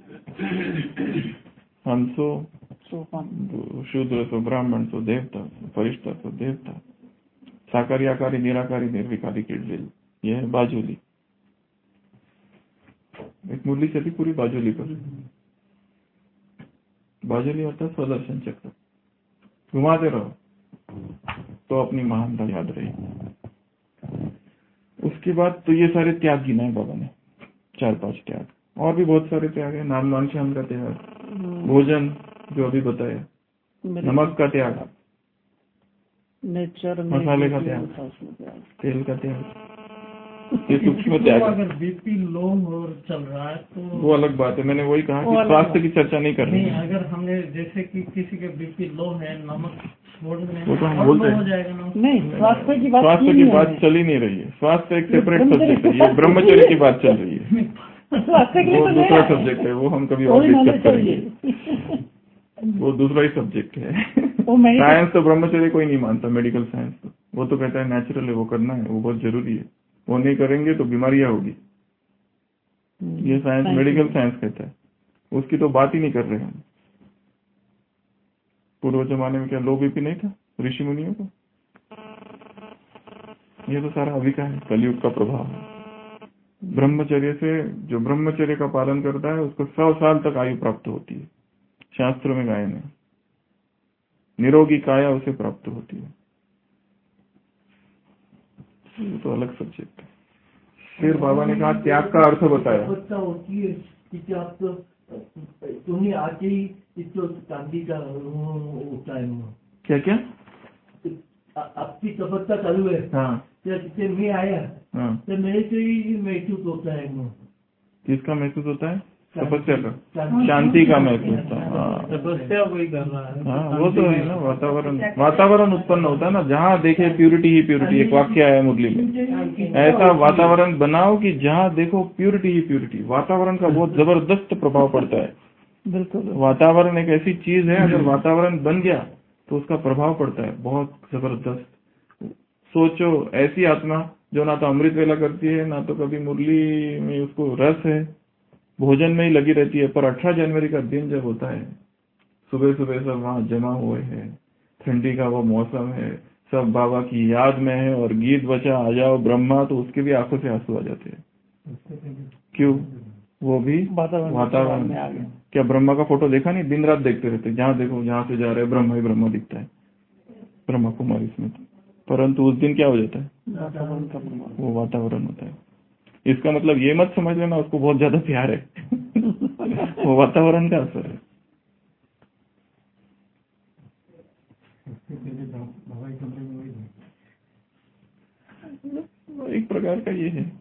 हंसो शूद्र सो ब्राह्मण सो देवता सो फरिश्ता सो देवता, साकारी आकारी निराकारी निर्विकारी की ड्रिल, यह है बाजोली। एक मुरली चली पूरी बाजोली पर। बाजोली अर्थात स्वदर्शन चक्र, घुमाते रहो तो अपनी महानता याद रहेगी। उसके बाद तो ये सारे त्याग गिनाए बाबा ने, चार पांच त्याग, और भी बहुत सारे त्याग है। नाम वांछन का त्याग, भोजन जो अभी बताया, नमक का त्याग, नेचर मसाले का त्याग, तेल का त्याग, ये सूक्ष्म त्याग। अगर बीपी लो और चल रहा है तो वो अलग बात है। मैंने वही कहा कि स्वास्थ्य की चर्चा नहीं कर रही। अगर हमने जैसे कि किसी के बीपी लो है, नमक छोड़ने वो तो हम बोलते हैं, हो जाएगा ना। नहीं, स्वास्थ्य की बात स्वास्थ्य की बात चल ही नहीं रही है। स्वास्थ्य एक सेपरेट सब्जेक्ट है, ये ब्रह्मचर्य की बात चल रही है। वो दूसरा सब्जेक्ट है, वो हम कभी और डिस्कस करेंगे। वो दूसरा ही सब्जेक्ट है। साइंस तो ब्रह्मचर्य कोई नहीं मानता, मेडिकल साइंस तो वो तो कहता है नेचुरल है, वो करना है, वो बहुत जरूरी है, वो नहीं करेंगे तो बीमारियां होगी। ये साइंस, मेडिकल साइंस कहता है, उसकी तो बात ही नहीं कर रहे हम। पूर्व जमाने में क्या लो बीपी नहीं था ऋषि मुनियों को? ये तो सारा अभी का है, कलयुग का प्रभाव है। ब्रह्मचर्य से, जो ब्रह्मचर्य का पालन करता है उसको सौ साल तक आयु प्राप्त होती है, शास्त्रों में गायन है। निरोगी काया उसे प्राप्त होती है। ये तो अलग सब्जेक्ट है। फिर बाबा ने कहा त्याग का अर्थ बताया। होती है कि आप तो तुम्हें आके ही तो चांदी का होता है। क्या क्या आपकी तपस्या चालू है। हाँ। जब मैं आया हाँ। तो मेरे से ही महसूस होता है। किसका महसूस होता है? तपस्या का, शांति का महसूस होता है। तपस्या वही कर रहा है। हाँ, वो तो है ना, वातावरण वातावरण उत्पन्न होता है ना, जहाँ देखे प्यूरिटी ही प्यूरिटी। एक वाक्य आया मुरली में, ऐसा वातावरण बनाओ कि जहाँ देखो प्यूरिटी ही प्यूरिटी। वातावरण का बहुत जबरदस्त प्रभाव पड़ता है। बिल्कुल, वातावरण एक ऐसी चीज है, अगर वातावरण बन गया तो उसका प्रभाव पड़ता है बहुत जबरदस्त। सोचो, ऐसी आत्मा जो ना तो अमृत वेला करती है, ना तो कभी मुरली में उसको रस है, भोजन में ही लगी रहती है, पर अठारह जनवरी का दिन जब होता है, सुबह सुबह सब वहाँ जमा हुए हैं, ठंडी का वो मौसम है, सब बाबा की याद में है और गीत बचा आ जाओ ब्रह्मा, तो उसके भी आंखों से आंसू आ जाते हैं। क्यों? वो भी वातावरण में आ गया। क्या ब्रह्मा का फोटो देखा नहीं? दिन रात देखते रहते, जहाँ देखो जहाँ से जा रहे ब्रह्मा ही ब्रह्मा दिखता है, ब्रह्मा कुमारी इसमें। परंतु उस दिन क्या हो जाता है? वो वातावरण होता है। इसका मतलब ये मत समझ लेना उसको बहुत ज्यादा प्यार है। वो वातावरण का असर है। एक प्रकार का ये है।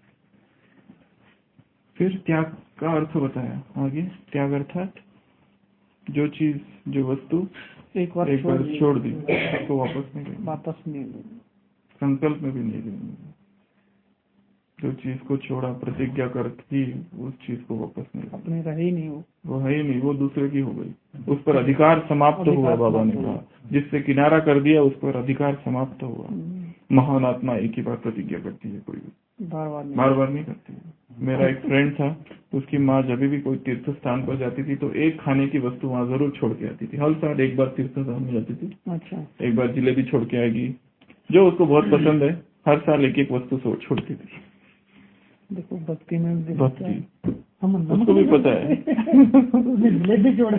फिर त्याग का अर्थ बताया आगे। त्याग अर्थात जो चीज, जो वस्तु एक बार एक बार छोड़ दी उसको वापस नहीं वापस नहीं, संकल्प में भी नहीं लेंगे। जो चीज को छोड़ा, प्रतिज्ञा कर की, उस चीज को वापस नहीं, अपने रहे ही नहीं, वो वो है ही नहीं, वो दूसरे की हो गई, उस पर अधिकार समाप्त हुआ। बाबा ने कहा जिससे किनारा कर दिया उस पर अधिकार समाप्त हुआ। महान आत्मा एक ही बार प्रतिज्ञा करती है, कोई भी बार बार नहीं, बार बार नहीं करती है। मेरा एक फ्रेंड था, उसकी माँ जब भी कोई तीर्थ स्थान पर जाती थी तो एक खाने की वस्तु वहाँ जरूर छोड़ के आती थी। हर साल एक बार तीर्थ स्थान में जाती थी, अच्छा, एक बार जिलेबी छोड़ के आएगी, जो उसको बहुत पसंद है। हर साल एक एक वस्तु छोड़ती थी। देखो भक्ति में भक्ति हम उसको भी पता है। जिलेबी छोड़े,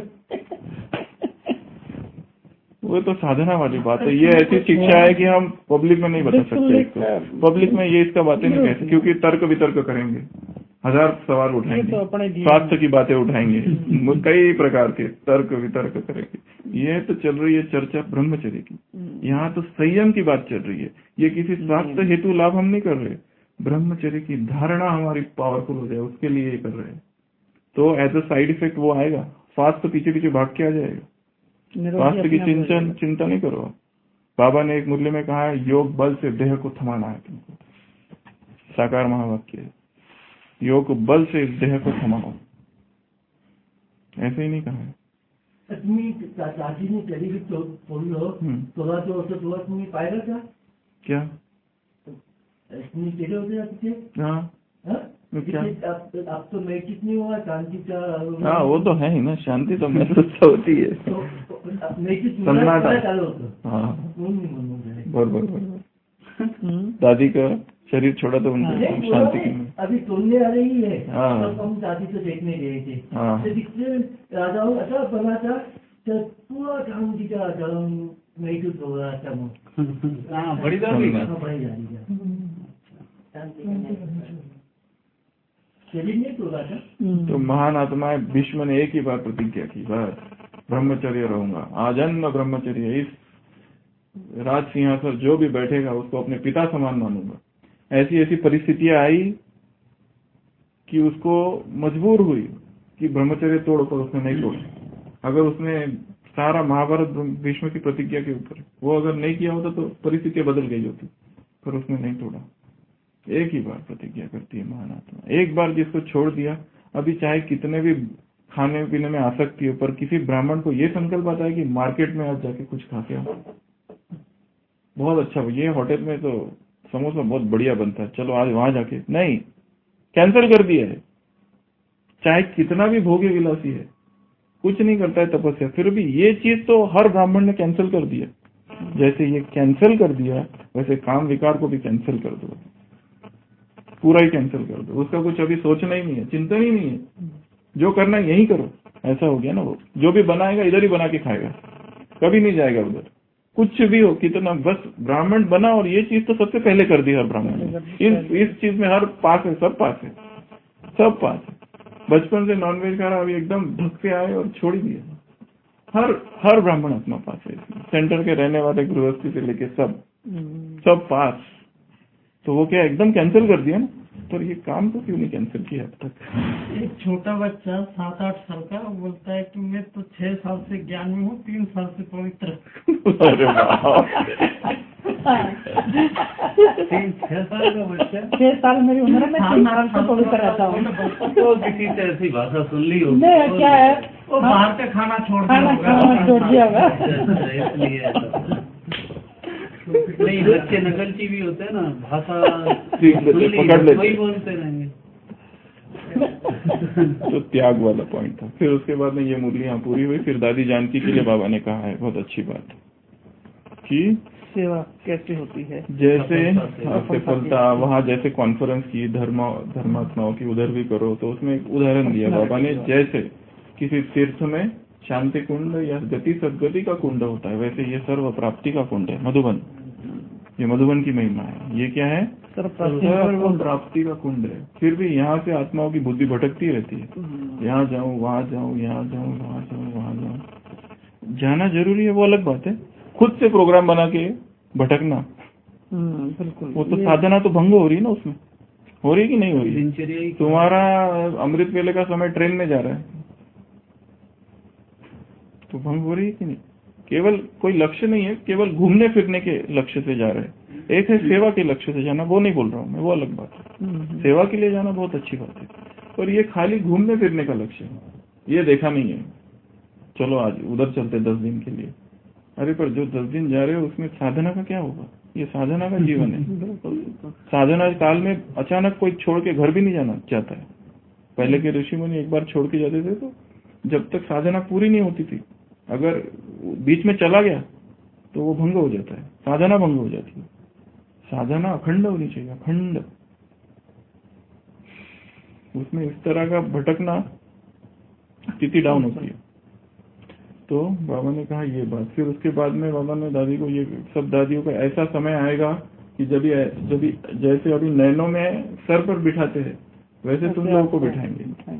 वो तो साधना वाली बात है। ये ऐसी शिक्षा है कि हम पब्लिक में नहीं बता सकते इसको। पब्लिक में ये इसका बातें नहीं कहते, क्योंकि तर्क वितर्क करेंगे, हजार सवाल उठाएंगे, स्वास्थ्य की बातें उठाएंगे, कई प्रकार के तर्क वितर्क करेंगे। ये तो चल रही है चर्चा ब्रह्मचर्य की, यहाँ तो संयम की बात चल रही है। ये किसी स्वास्थ्य हेतु लाभ हम नहीं कर रहे, ब्रह्मचर्य की धारणा हमारी पावरफुल हो जाए उसके लिए ये कर रहे हैं। तो एज अ साइड इफेक्ट वो आएगा, स्वास्थ्य पीछे पीछे भाग के आ जाएगा। स्वास्थ्य की चिंता चिंता नहीं करो। बाबा ने एक मुरली में कहा है, योग बल से देह को थमाना है तुमको। साकार महावाक्य है, योग बल से देह को थमाओ। ऐसे ही नहीं कहा है, तुम्ही चाचीने कधी बोललो तुला तो असं तुला तुम्ही पाहिलं का? क्या तुम्ही केले होते ना तिथे? हाँ हाँ? क्या? आप, आप तो महसूस नहीं हुआ शांति का? हाँ वो तो है ही ना, शांति तो महसूस होती है। सन्नाटा चालू होतं। हाँ बरोबर बरोबर। दादी का शरीर छोड़ा तो उनको शांति की मिली। अभी तोड़ने आ रही है हाँ। तब हम दादी को देखने गए थे। हाँ। तो जिससे राजाओं ऐसा बना था तो पूरा शांति का जलम महसूस हो रहा था वो। हाँ बड़ी दादी का। हाँ बड़ी दादी का शरीर नहीं तोड़ा था। तो महान आत्माएं भीष्म ने एक ही बार प्रतिज्ञा की, बस ब्रह्मचर्य रहूंगा, आजन्म ब्रह्मचर्य, इस राज सिंहासन जो भी बैठेगा उसको अपने पिता समान मानूंगा। ऐसी ऐसी परिस्थितियां आई कि उसको मजबूर हुई कि ब्रह्मचर्य तोड़, पर उसने नहीं तोड़ा। अगर उसने सारा महाभारत भीष्म की प्रतिज्ञा के ऊपर, वो अगर नहीं किया होता तो परिस्थितियां बदल गई होती, पर उसने नहीं तोड़ा। एक ही बार प्रतिज्ञा करती है महान आत्मा। एक बार जिसको छोड़ दिया, अभी चाहे कितने भी खाने पीने में आसक्ति हो, पर किसी ब्राह्मण को ये संकल्प आता है कि मार्केट में आज जाके कुछ खा के आओ, बहुत अच्छा, ये होटल में तो समोसा बहुत बढ़िया बनता है, चलो आज वहां जाके, नहीं, कैंसिल कर दिया है। चाहे कितना भी भोग्य विलासी है, कुछ नहीं करता है तपस्या, फिर भी ये चीज तो हर ब्राह्मण ने कैंसिल कर दिया। जैसे ये कैंसिल कर दिया, वैसे काम विकार को भी कैंसिल कर दो, पूरा ही कैंसिल कर दो। उसका कुछ अभी सोचना ही नहीं है, चिंतन ही नहीं है, जो करना है यही करो। ऐसा हो गया ना, वो जो भी बनाएगा इधर ही बना के खाएगा, कभी नहीं जाएगा उधर, कुछ भी हो कितना, बस ब्राह्मण बना। और ये चीज तो सबसे पहले कर दी हर ब्राह्मण ने। इस इस चीज में हर पास है, सब पास है, सब पास है। बचपन से नॉनवेज खा रहा, अभी एकदम धक से आए और छोड़ ही दिया। हर हर ब्राह्मण अपना पास है इसमें, सेंटर के रहने वाले गृहस्थी से लेके सब सब पास। तो वो क्या एकदम कैंसिल कर दिया ना, पर ये काम तो क्यों नहीं कैंसिल किया अब तक? एक छोटा बच्चा सात आठ साल का बोलता है कि मैं तो छह साल से ज्ञान में हूँ, तीन साल से पवित्र। अरे तीन छह साल का बच्चा, छह साल मेरी उम्र में तीन साल से पवित्र रहता हूँ। तो किसी से ऐसी भाषा सुन ली होगी। नहीं क्या है, वो बाहर का खाना छोड़ खाना खाना छोड़ दिया होगा। इसलिए नहीं, बच्चे नकलची भी होते हैं ना, भाषा पकड़ लेते, वही बोलते रहेंगे। तो त्याग वाला पॉइंट था। फिर उसके बाद में ये मुरली यहाँ पूरी हुई। फिर दादी जानकी के लिए बाबा ने कहा है बहुत अच्छी बात कि सेवा कैसे होती है, जैसे सफलता, वहाँ जैसे कॉन्फ्रेंस की धर्म धर्मात्माओं की, उधर भी करो। तो उसमें एक उदाहरण दिया बाबा ने, जैसे किसी तीर्थ में शांति कुंड या गति सदगति का कुंड होता है, वैसे ये सर्व प्राप्ति का कुंड है मधुबन। ये मधुबन की महिमा है। ये क्या है? सर्व प्राप्ति का कुंड है। फिर भी यहाँ से आत्माओं की बुद्धि भटकती रहती है, यहाँ जाऊँ वहाँ जाऊँ, यहाँ जाऊँ वहाँ जाऊँ, वहाँ जाऊँ। जाना जरूरी है, वो अलग बात है। खुद से प्रोग्राम बना के भटकना, बिल्कुल, वो तो साधना तो भंग हो रही है ना, उसमें हो रही कि नहीं हो रही? दिनचर्या तुम्हारा अमृत वेले का समय ट्रेन में जा रहा है तो भंग हो रही है कि नहीं? केवल कोई लक्ष्य नहीं है, केवल घूमने फिरने के लक्ष्य से जा रहे हैं। एक है सेवा के लक्ष्य से जाना, वो नहीं बोल रहा हूँ मैं, वो अलग बात है। सेवा के लिए जाना बहुत अच्छी बात है, और ये खाली घूमने फिरने का लक्ष्य है, ये देखा नहीं है। चलो आज उधर चलते दस दिन के लिए, अरे पर जो दस दिन जा रहे हो उसमें साधना का क्या होगा? ये साधना का जीवन है। साधना काल में अचानक कोई छोड़ के घर भी नहीं जाना चाहता है। पहले के ऋषि मुनि एक बार छोड़ के जाते थे तो जब तक साधना पूरी नहीं होती थी, अगर बीच में चला गया तो वो भंग हो जाता है, साधना भंग हो जाती है। साधना अखंड होनी चाहिए, अखंड। उसमें इस तरह का भटकना, स्थिति डाउन होती है। तो बाबा ने कहा ये बात। फिर उसके बाद में बाबा ने दादी को, ये सब दादियों का ऐसा समय आएगा कि जब जब जैसे अभी नैनों में सर पर बिठाते हैं वैसे तुम लोगों को बिठाएंगे।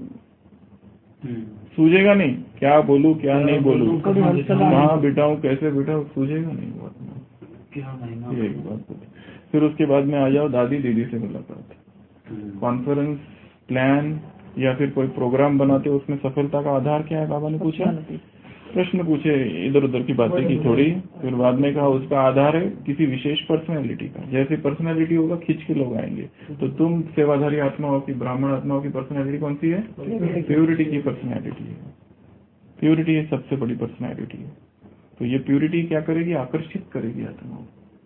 सूझेगा नहीं क्या बोलूं क्या नहीं बोलूं, कहाँ बिठाऊं कैसे बिठाऊं, सूझेगा नहीं बात। ये एक बात बोली। फिर उसके बाद में आ जाओ दादी दीदी से मुलाकात, कॉन्फ्रेंस प्लान या फिर कोई प्रोग्राम बनाते हो, उसमें सफलता का आधार क्या है? बाबा ने पूछा, प्रश्न पूछे, इधर उधर की बातें की थोड़ी। फिर बाद में कहा उसका आधार है किसी विशेष पर्सनैलिटी का। जैसे पर्सनैलिटी होगा खींच के लोग आएंगे। तो तुम सेवाधारी आत्माओं की, ब्राह्मण आत्माओं की पर्सनैलिटी कौन सी है? प्योरिटी की पर्सनैलिटी है। प्योरिटी सबसे बड़ी पर्सनैलिटी है। तो ये प्योरिटी क्या करेगी? आकर्षित करेगी आत्मा।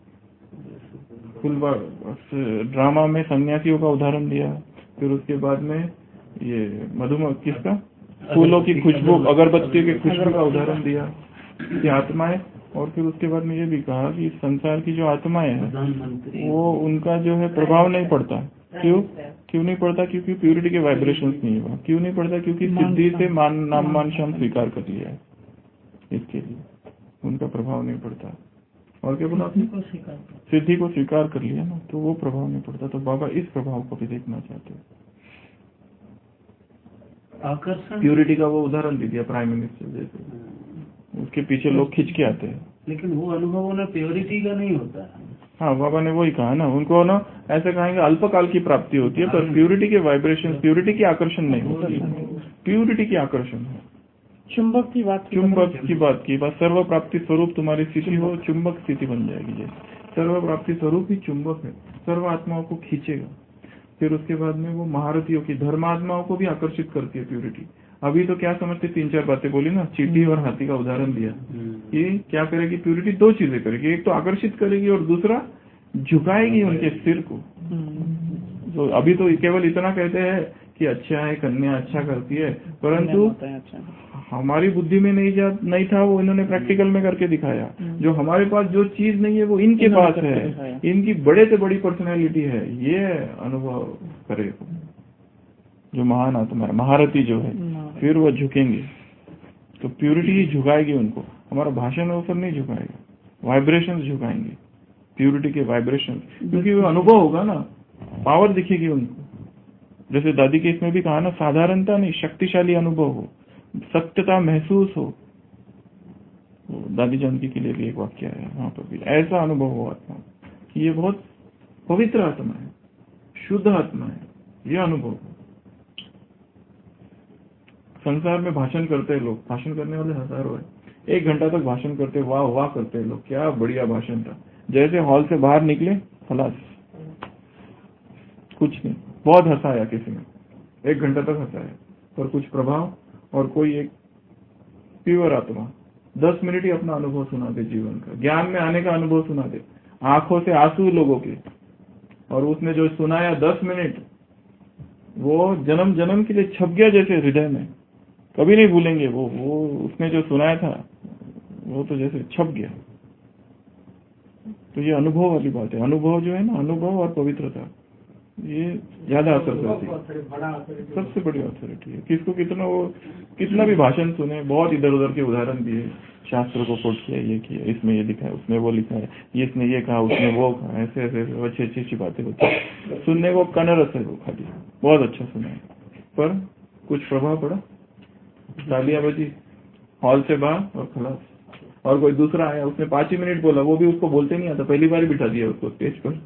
फुल ड्रामा में सन्यासियों का उदाहरण दिया, फिर उसके बाद में ये मधुमक्खी किसका, फूलों की खुशबू, अगरबत्ती की खुशबू का उदाहरण दिया कि आत्माएं, और फिर उसके बाद में ये भी कहा कि संसार की जो आत्माएं हैं वो उनका जो है प्रभाव नहीं पड़ता। क्यों क्यों नहीं पड़ता? क्योंकि प्यूरिटी के वाइब्रेशंस नहीं हुआ। क्यों नहीं पड़ता? क्योंकि सिद्धि से मान नाम मान शाम स्वीकार कर लिया है, इसके लिए उनका प्रभाव नहीं पड़ता। और क्या बोला आपने? सिद्धि को स्वीकार कर लिया ना, तो वो प्रभाव नहीं पड़ता। तो बाबा इस प्रभाव को भी देखना चाहते हैं। आकर्षण प्यूरिटी का वो उदाहरण दे दिया प्राइम मिनिस्टर जैसे, उसके पीछे लोग खिंच के आते हैं, लेकिन वो अनुभव उन्हें प्योरिटी का नहीं होता है। हाँ, बाबा ने वही कहा ना, उनको ना ऐसे कहेंगे अल्पकाल की प्राप्ति होती है, पर प्यूरिटी के वाइब्रेशन, प्यूरिटी की आकर्षण नहीं होती है। प्यूरिटी की आकर्षण है। चुंबक की बात चुंबक की बात की बात सर्व प्राप्ति स्वरूप तुम्हारी स्थिति हो, चुंबक स्थिति बन जाएगी। जैसे सर्व प्राप्ति स्वरूप ही चुंबक है, सर्व आत्माओं को खींचेगा। फिर उसके बाद में वो महारथियों की, धर्मात्माओं को भी आकर्षित करती है प्यूरिटी। अभी तो क्या समझते, तीन चार बातें बोली ना, चींटी और हाथी का उदाहरण दिया। ये क्या करेगी प्यूरिटी? दो चीजें करेगी, एक तो आकर्षित करेगी और दूसरा झुकाएगी उनके सिर को। तो अभी तो केवल इतना कहते हैं कि अच्छा है, कन्या अच्छा करती है, परंतु हमारी बुद्धि में नहीं जा नहीं था, वो इन्होंने प्रैक्टिकल में करके दिखाया। जो हमारे पास जो चीज नहीं है वो इनके पास है, इनकी बड़े से बड़ी पर्सनैलिटी है, ये अनुभव करे जो महान आत्मा है, महारथी जो है, फिर वो झुकेंगे। तो प्यूरिटी ही झुकाएगी उनको। हमारा भाषण वो सब नहीं झुकाएगा, वाइब्रेशन झुकाएंगे, प्यूरिटी के वाइब्रेशन, क्योंकि वो अनुभव होगा ना, पावर दिखेगी उनको। जैसे दादी के इसमें भी कहा ना, साधारणता नहीं, शक्तिशाली अनुभव हो, सत्यता महसूस हो। दादी जानकी के लिए भी एक वाक्य है वहां पर भी, ऐसा अनुभव हो आत्मा कि ये बहुत पवित्र आत्मा है, शुद्ध आत्मा है, ये अनुभव हो। संसार में भाषण करते हैं लोग, भाषण करने वाले हजारों है, एक घंटा तक भाषण करते, वाह वाह करते हैं लोग, क्या बढ़िया भाषण था। जैसे हॉल से बाहर निकले, खलास, कुछ नहीं। बहुत हंसाया किसी ने, एक घंटा तक हंसाया, पर कुछ प्रभाव। और कोई एक प्योर आत्मा दस मिनट ही अपना अनुभव सुना दे, जीवन का, ज्ञान में आने का अनुभव सुना दे, आंखों से आंसू लोगों के, और उसने जो सुनाया दस मिनट, वो जन्म जन्म के लिए छप गया जैसे हृदय में, कभी नहीं भूलेंगे वो वो उसने जो सुनाया था, वो तो जैसे छप गया। तो ये अनुभव वाली बात है। अनुभव जो है ना, अनुभव और पवित्रता, ये ज्यादा असर करती है, सबसे बड़ी अथॉरिटी है। किसको कितना वो कितना भी भाषण सुने, बहुत इधर उधर के उदाहरण दिए, शास्त्र को कोट किया, ये किया, इसमें ये लिखा है, उसमें वो लिखा है, ये इसने ये कहा, उसने वो कहा, ऐसे ऐसे अच्छी अच्छी अच्छी बातें होती है, सुनने को कनरस है वो, खाली बहुत अच्छा सुना है, पर कुछ प्रभाव पड़ा, तालियां बजी, हॉल से बाहर और खलास। और कोई दूसरा आया, उसने पांच ही मिनट बोला, वो भी उसको बोलते नहीं आता, पहली बार बिठा दिया उसको स्टेज पर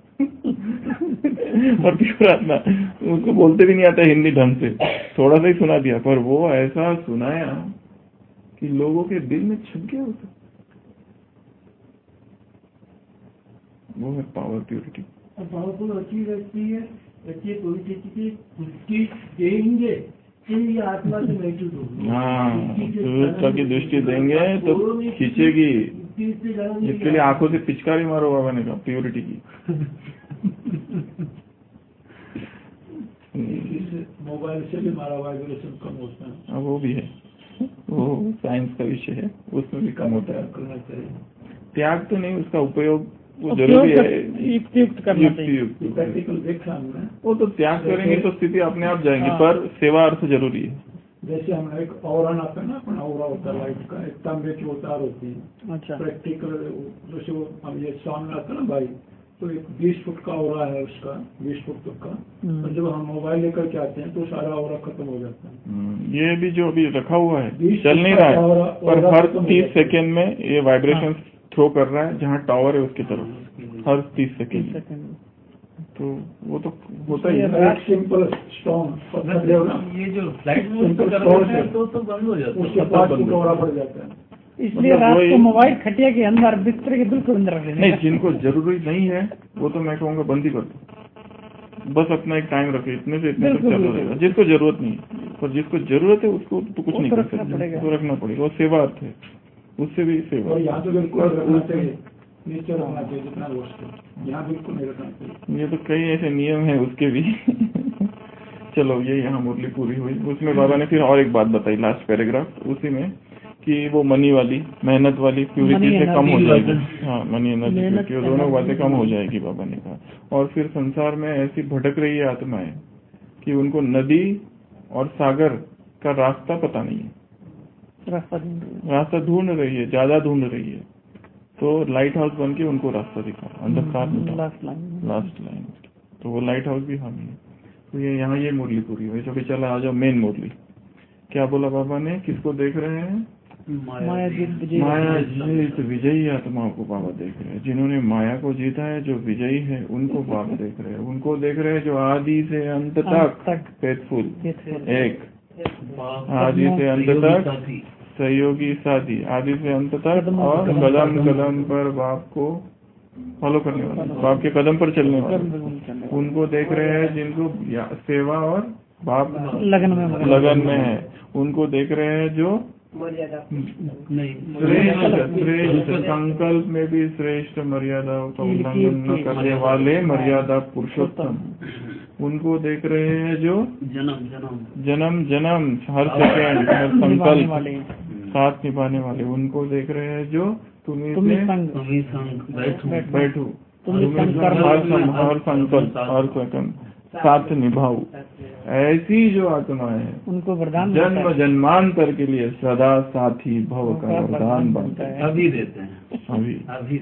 और प्योर आत्मा, उसको बोलते भी नहीं आता हिंदी ढंग से, थोड़ा सा ही सुना दिया, पर वो ऐसा सुनाया कि लोगों के दिल में छप गया होता। वो है पावर, प्योरिटी। पावरफुल अच्छी रहती है, अच्छी पवित्र की पुष्टि देंगे, ये आत्मा से महसूस होगी। हाँ, सुरक्षा की दृष्टि देंगे तो खींचेगी। इसके लिए आंखों से पिचकारी मारो, बाबा ने कहा, प्योरिटी की। मोबाइल से भी हमारा वाइब्रेशन कम होता है। हाँ, वो भी है, वो साइंस का विषय है, उसमें भी कम होता है। करना चाहिए, त्याग तो नहीं, उसका उपयोग वो जरूरी है, युक्त करना चाहिए। प्रैक्टिकल देखा हमने, वो तो त्याग करेंगे तो स्थिति अपने आप जाएंगी, पर सेवा अर्थ जरूरी है। जैसे हमने एक औरन आता है ना, अपना औरा होता है लाइट का, एक तांबे की वो तार होती है। अच्छा, प्रैक्टिकल जैसे वो हम ये सामने आता है ना भाई, तो एक बीस फुट का औरा है उसका, बीस फुट तक का, और जब हम मोबाइल लेकर के आते हैं तो सारा औरा खत्म हो जाता है। ये भी जो अभी रखा हुआ है चल नहीं रहा है, पर हर तीस सेकेंड में ये वाइब्रेशन थ्रो कर रहा है, जहाँ टावर है उसकी तरफ, हर तीस सेकेंड। तो वो तो होता ही है। सिंपल स्टोन, ये जो लाइट तो तो बंद हो जाता है, उसके बाद औरा पड़ जाता है। इसलिए रात को मोबाइल खटिया के अंदर, बिस्तर के बिल्कुल अंदर रख देना। नहीं, जिनको जरूरी नहीं है वो तो मैं कहूँगा बंद ही कर दो, बस अपना एक टाइम रखे, इतने से इतने तक चल रहेगा। जिसको जरूरत नहीं, पर जिसको जरूरत है उसको तो कुछ नहीं कर सकते, उसको रखना पड़ेगा, वो सेवा अर्थ है, उससे भी सेवा। यहाँ तो बिल्कुल रखना चाहिए, नीचे रखना चाहिए जितना दोस्त, यहाँ बिल्कुल नहीं रखना चाहिए। ये तो कई ऐसे नियम है उसके भी। चलो ये यहाँ मुरली पूरी हुई। उसमें बाबा ने फिर और एक बात बताई लास्ट पैराग्राफ उसी में, कि वो मनी वाली, मेहनत वाली प्यूरिटी से कम हो जाएगी। हाँ, मनी एनर्जी, दोनों बातें कम हो जाएगी बाबा ने कहा। और फिर संसार में ऐसी भटक रही है आत्माएं कि उनको नदी और सागर का रास्ता पता नहीं है, रास्ता रास्ता ढूंढ रही है, ज्यादा ढूंढ रही है। तो लाइट हाउस बन के उनको रास्ता दिखा, अंधकार लास्ट लाइन, लास्ट लाइन। तो वो लाइट हाउस भी हम है। तो ये यहाँ ये मुरली पूरी हुई। चलो चला आ जाओ मेन मुरली। क्या बोला बाबा ने, किसको देख रहे हैं? माया जीत माया जीत विजयी आत्माओं को बाबा देख रहे हैं। जिन्होंने माया को जीता है, जो विजयी है, उनको बाबा देख रहे हैं। उनको देख रहे हैं जो आदि से अंत तक फेथफुल, एक आदि से अंत तक सहयोगी साथी, आदि से अंत तक, और कदम कदम पर बाप को फॉलो करने वाले, बाप के कदम पर चलने वाले, उनको देख रहे हैं। जिनको सेवा और बाप लगन में लगन में है, उनको देख रहे हैं। जो श्रेष्ठ श्रेष्ठ संकल्प में भी श्रेष्ठ मर्यादाओं का उल्लंघन न करने वाले मर्यादा पुरुषोत्तम, उनको देख रहे हैं। जो जन्म जन्म जन्म जन्म हर सेकेंड हर संकल्प साथ निभाने वाले, उनको देख रहे हैं। जो तुम्हें बैठू, हर संकल्प हर सेकंड साथ निभाऊ, ऐसी जो आत्माएं हैं उनको वरदान जन्म जन्मांतर के लिए सदा साथी भव का वरदान बनता है। अभी देते हैं, अभी अभी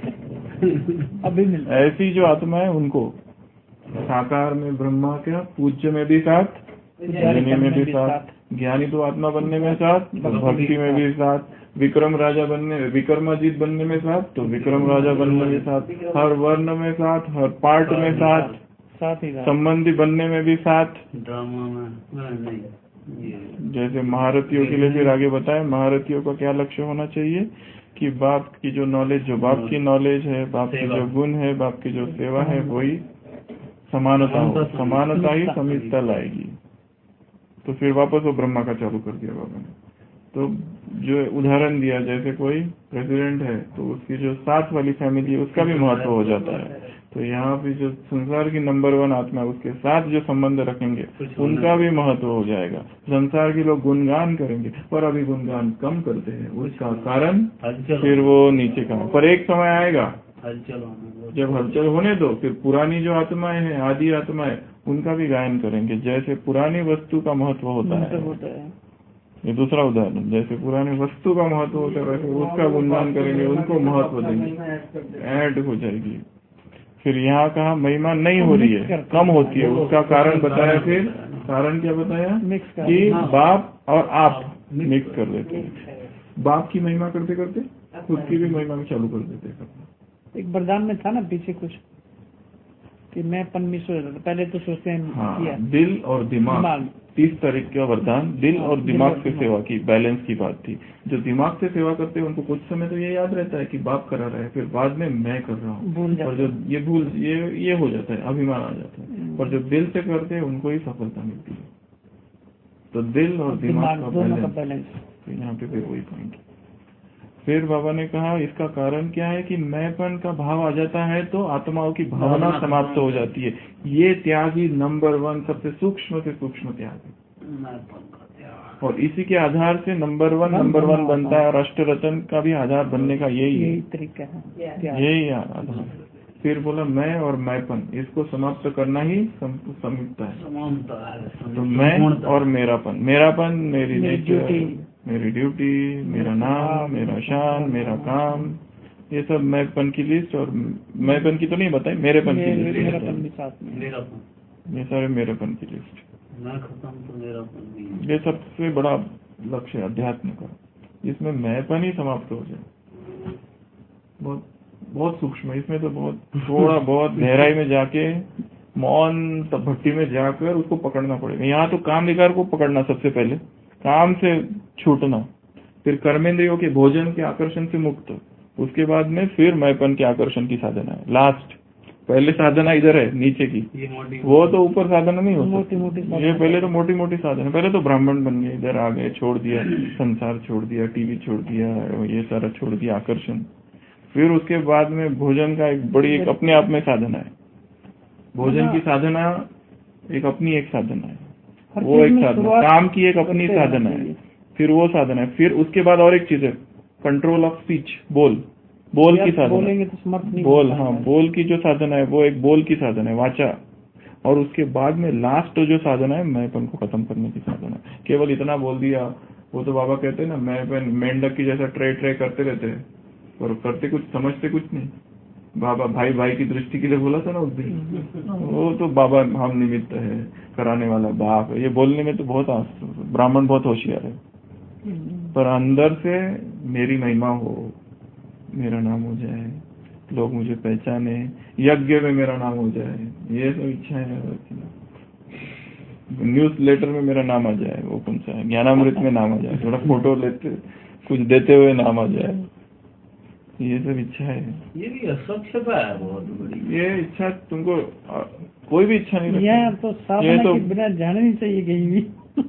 देते अभी मिलता है। ऐसी जो आत्माएं उनको साकार में ब्रह्मा क्या, पूज्य में भी साथ, ज्ञानी में भी साथ, ज्ञानी तो आत्मा बनने में साथ, भक्ति में भी साथ, विक्रम राजा बनने में, विक्रमाजीत बनने में साथ, तो विक्रम राजा बनने में साथ, हर वर्ण में साथ, हर पार्ट में साथ, साथ ही संबंधी बनने में भी साथ। ड्रामा में नहीं, जैसे महारथियों के लिए फिर आगे बताए, महारथियों का क्या लक्ष्य होना चाहिए कि बाप की जो नॉलेज, जो बाप की नॉलेज है, बाप की जो गुण है, बाप की जो सेवा है, वही समानता हो, समानता ही समितता लाएगी। तो फिर वापस वो ब्रह्मा का चालू कर दिया बाबा ने। तो जो उदाहरण दिया, जैसे कोई प्रेसिडेंट है तो उसकी जो साथ वाली फैमिली है उसका भी महत्व हो जाता है। तो यहाँ पे जो संसार की नंबर वन आत्मा है उसके साथ जो संबंध रखेंगे उनका भी महत्व हो जाएगा। संसार के लोग गुणगान करेंगे पर अभी गुणगान कम करते हैं, उसका कारण फिर वो नीचे का। पर एक समय आएगा जब हलचल होने दो, फिर पुरानी जो आत्माएं हैं, आदि आत्माएं, उनका भी गायन करेंगे। जैसे पुरानी वस्तु का महत्व होता है, ये दूसरा उदाहरण, जैसे पुरानी वस्तु का महत्व होता है वैसे उसका गुणगान करेंगे, उनको महत्व देंगे, ऐड हो जाएगी। फिर यहाँ कहा महिमा नहीं हो रही है, कम होती है, उसका कारण बताया। फिर कारण क्या बताया कि बाप और आप मिक्स कर देते हैं। बाप की महिमा करते करते खुद की भी महिमा में चालू कर देते हैं। एक वरदान में था ना पीछे कुछ कि मैं परमेश्वर, पहले तो सोचते हैं हाँ, किया। दिल और दिमाग, तीस तारीख का वरदान दिल और दिमाग से सेवा की, बैलेंस की बात थी। जो दिमाग से सेवा करते हैं उनको कुछ समय तो ये याद रहता है कि बाप करा रहा है, फिर बाद में मैं कर रहा हूँ, और जो ये भूल ये ये हो जाता है, अभिमान आ जाता है। पर जो दिल से करते हैं उनको ही सफलता मिलती है। तो दिल और दिमाग का बैलेंस, यहाँ पे फिर वही पॉइंट। फिर बाबा ने कहा इसका कारण क्या है कि मैंपन का भाव आ जाता है तो आत्माओं की भावना समाप्त हो जाती है। ये त्याग ही नंबर वन, सबसे सूक्ष्म से सूक्ष्म त्याग है, और इसी के आधार से नंबर वन नंबर वन बनता है। और अष्ट रतन का भी आधार बनने का यही है, तरीका है, यही आधार। फिर बोला मैं और मैंपन, इसको समाप्त करना ही समीपता है। तो मैं और मेरापन, मेरापन मेरी नेचर, मेरी ड्यूटी, मेरा नाम, मेरा शान, मेरा काम, ये सब मैंपन की लिस्ट। और मैंपन की तो नहीं बताई, मेरेपन की लिस्ट, ये सारे मेरेपन की लिस्ट। मैं खत्म तो मेरापन, ये सबसे बड़ा लक्ष्य है अध्यात्म का, जिसमें मैंपन ही समाप्त हो जाए। बहुत बहुत सूक्ष्म है, इसमें तो बहुत थोड़ा बहुत गहराई में जाके मौन भट्टी में जाकर उसको पकड़ना पड़ेगा। यहाँ तो काम विकार को पकड़ना, सबसे पहले काम से छूटना, फिर कर्मेंद्रियों के भोजन के आकर्षण से मुक्त, उसके बाद में फिर मैंपन के आकर्षण की साधना है। लास्ट पहले साधना इधर है नीचे की, वो तो ऊपर साधना नहीं होती। मोटी मोटी ये पहले तो मोटी मोटी साधना, पहले तो ब्राह्मण बन गए, इधर आ गए, छोड़ दिया संसार, छोड़ दिया टीवी, छोड़ दिया ये सारा, छोड़ दिया आकर्षण। फिर उसके बाद में भोजन का एक बड़ी एक अपने आप में साधना है, भोजन की साधना एक अपनी एक साधना है, वो एक साधना, काम की एक अपनी साधना है, फिर वो साधना है। फिर उसके बाद और एक चीज है, कंट्रोल ऑफ स्पीच, बोल बोल की साधना, बोलेंगे तो समर्थ नहीं बोल, हाँ बोल की जो साधना है वो एक बोल की साधना है, वाचा। और उसके बाद में लास्ट जो साधना है मैंपन को खत्म करने की साधना है। केवल इतना बोल दिया, वो तो बाबा कहते हैं ना, मैंपन मेंढक की जैसा ट्रे ट्रे करते रहते हैं और करते कुछ, समझते कुछ नहीं। बाबा भाई भाई की दृष्टि के लिए बोला था ना उस दिन, वो तो बाबा हम निमित्त है, कराने वाला बाप है, ये बोलने में तो बहुत ब्राह्मण बहुत होशियार है, पर अंदर से मेरी महिमा हो, मेरा नाम हो जाए, लोग मुझे पहचाने, यज्ञ में मेरा नाम हो जाए, ये सब इच्छा है। न्यूज लेटर में मेरा नाम आ जाए, वो कौन सा है, ज्ञानामृत में नाम आ जाए, थोड़ा फोटो लेते कुछ देते हुए नाम आ जाए, ये सब इच्छा है। ये भी अस्वच्छता है बहुत बड़ी। ये इच्छा तुमको आ, कोई भी इच्छा नहीं रखती। यह तो साधना तो, के बिना जाने नहीं चाहिए कहीं भी।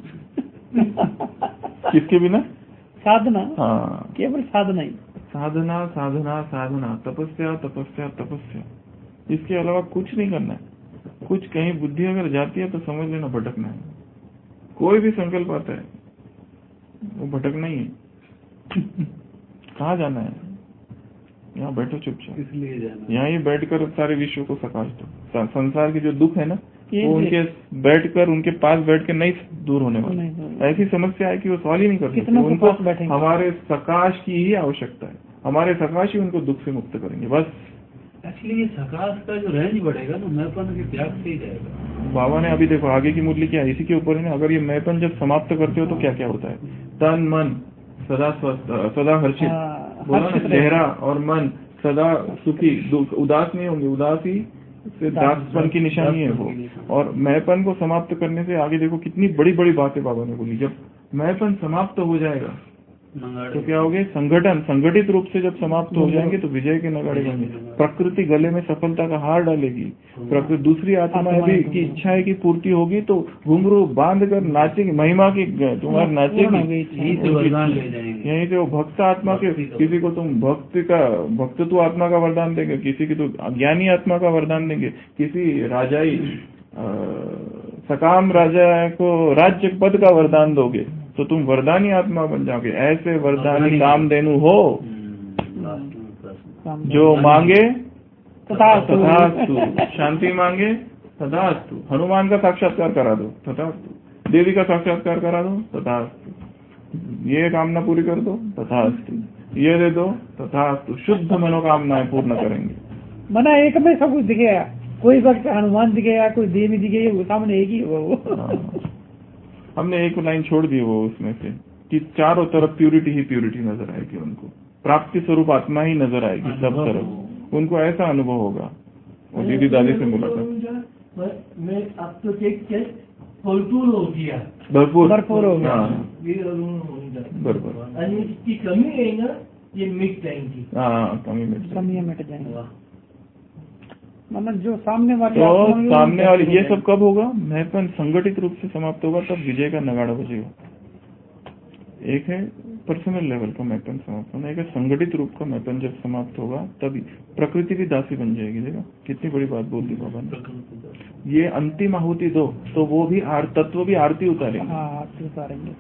किसके बिना? साधना, हाँ केवल साधना ही, साधना साधना साधना, तपस्या तपस्या तपस्या, इसके अलावा कुछ नहीं करना है। कुछ कहीं बुद्धि अगर जाती है तो समझ लेना भटकना है। कोई भी संकल्प आता है वो भटकना ही है। कहाँ जाना है? यहाँ बैठो चुपचाप, इसलिए जाना, यहाँ ही बैठकर सारे विश्व को सकाश दो। संसार के जो दुख है ना, वो उनके बैठकर, उनके पास बैठ के नहीं दूर होने वाले। ऐसी समस्या है कि वो सॉल्व ही नहीं कर सकते। उनको हमारे सकाश की ही आवश्यकता है, हमारे सकाश ही उनको दुख से मुक्त करेंगे बस। एक्चुअली सकाश का जो रेंज बढ़ेगा ना, मैंपन के त्याग से ही जाएगा। बाबा ने अभी देखो आगे की मुरली क्या है, इसी के ऊपर है ना। अगर ये मैंपन जब समाप्त करते हो तो क्या क्या होता है? तन मन सदा स्वस्थ, सदा हर्षित, बोला ना, चेहरा और मन सदा सुखी, उदास नहीं होंगे, उदासी से दासपन की निशानी है वो। और मैंपन को समाप्त करने से आगे देखो कितनी बड़ी बड़ी बातें बाबा ने बोली। जब मैंपन समाप्त हो जाएगा तो क्या होगे? संगठन, संगठित रूप से जब समाप्त हो जाएंगे तो विजय के नगाड़े बनेंगे। प्रकृति गले में सफलता का हार डालेगी। प्रकृति दूसरी आत्मा भी की इच्छाएं की पूर्ति होगी तो घुंघरू बांध कर नाचेगी, महिमा की तुम्हारी नाचेगी। यहीं से वो भक्त आत्मा के, किसी को तुम भक्ति का, भक्तत्व आत्मा का वरदान देंगे, किसी की तो अज्ञानी आत्मा का वरदान देंगे, किसी राजाई सकाम राजा को राज्य पद का वरदान दोगे तो तुम वरदानी आत्मा बन जाओगे। ऐसे वरदानी कामधेनु हो, जो मांगे तथास्तु, शांति मांगे तथास्तु, हनुमान का साक्षात्कार करा दो तथास्तु, देवी का साक्षात्कार करा दो तथास्तु, ये कामना पूरी कर दो तथास्तु, ये दे दो तथास्तु, शुद्ध मनोकामनाएं पूर्ण करेंगे। मना एक में सब कुछ दिखेगा, कोई वक्त हनुमान दिखेगा, कोई देवी दिखेगी, सामने एक ही वो। हमने एक लाइन छोड़ दी वो उसमें से कि चारों तरफ प्यूरिटी ही प्यूरिटी नजर आएगी, उनको प्राप्ति स्वरूप आत्मा ही नजर आएगी सब तरफ, उनको ऐसा अनुभव होगा। और दीदी दादी से मुलाकात, मैं अब तो भरपूर हो गया, भरपूर भरपूर हो गया, बरबर, आणि इसकी कमी है ना, ये मिट जाएंगी। हाँ, कमी मिट कमियां मिट जाएंगी। मतलब जो सामने वाले तो सामने वाले ये सब कब होगा? मैंपन संगठित रूप से समाप्त होगा तब विजय का नगाड़ा बजेगा। एक है पर्सनल लेवल का मैंपन समाप्त होना, एक है संगठित रूप का मैंपन जब समाप्त होगा तभी प्रकृति भी दासी बन जाएगी। देखा कितनी बड़ी बात बोल दी बाबा ने। ये अंतिम आहुति दो तो वो भी आर तत्व भी आरती उतारेंगे, आरती उतारेंगे,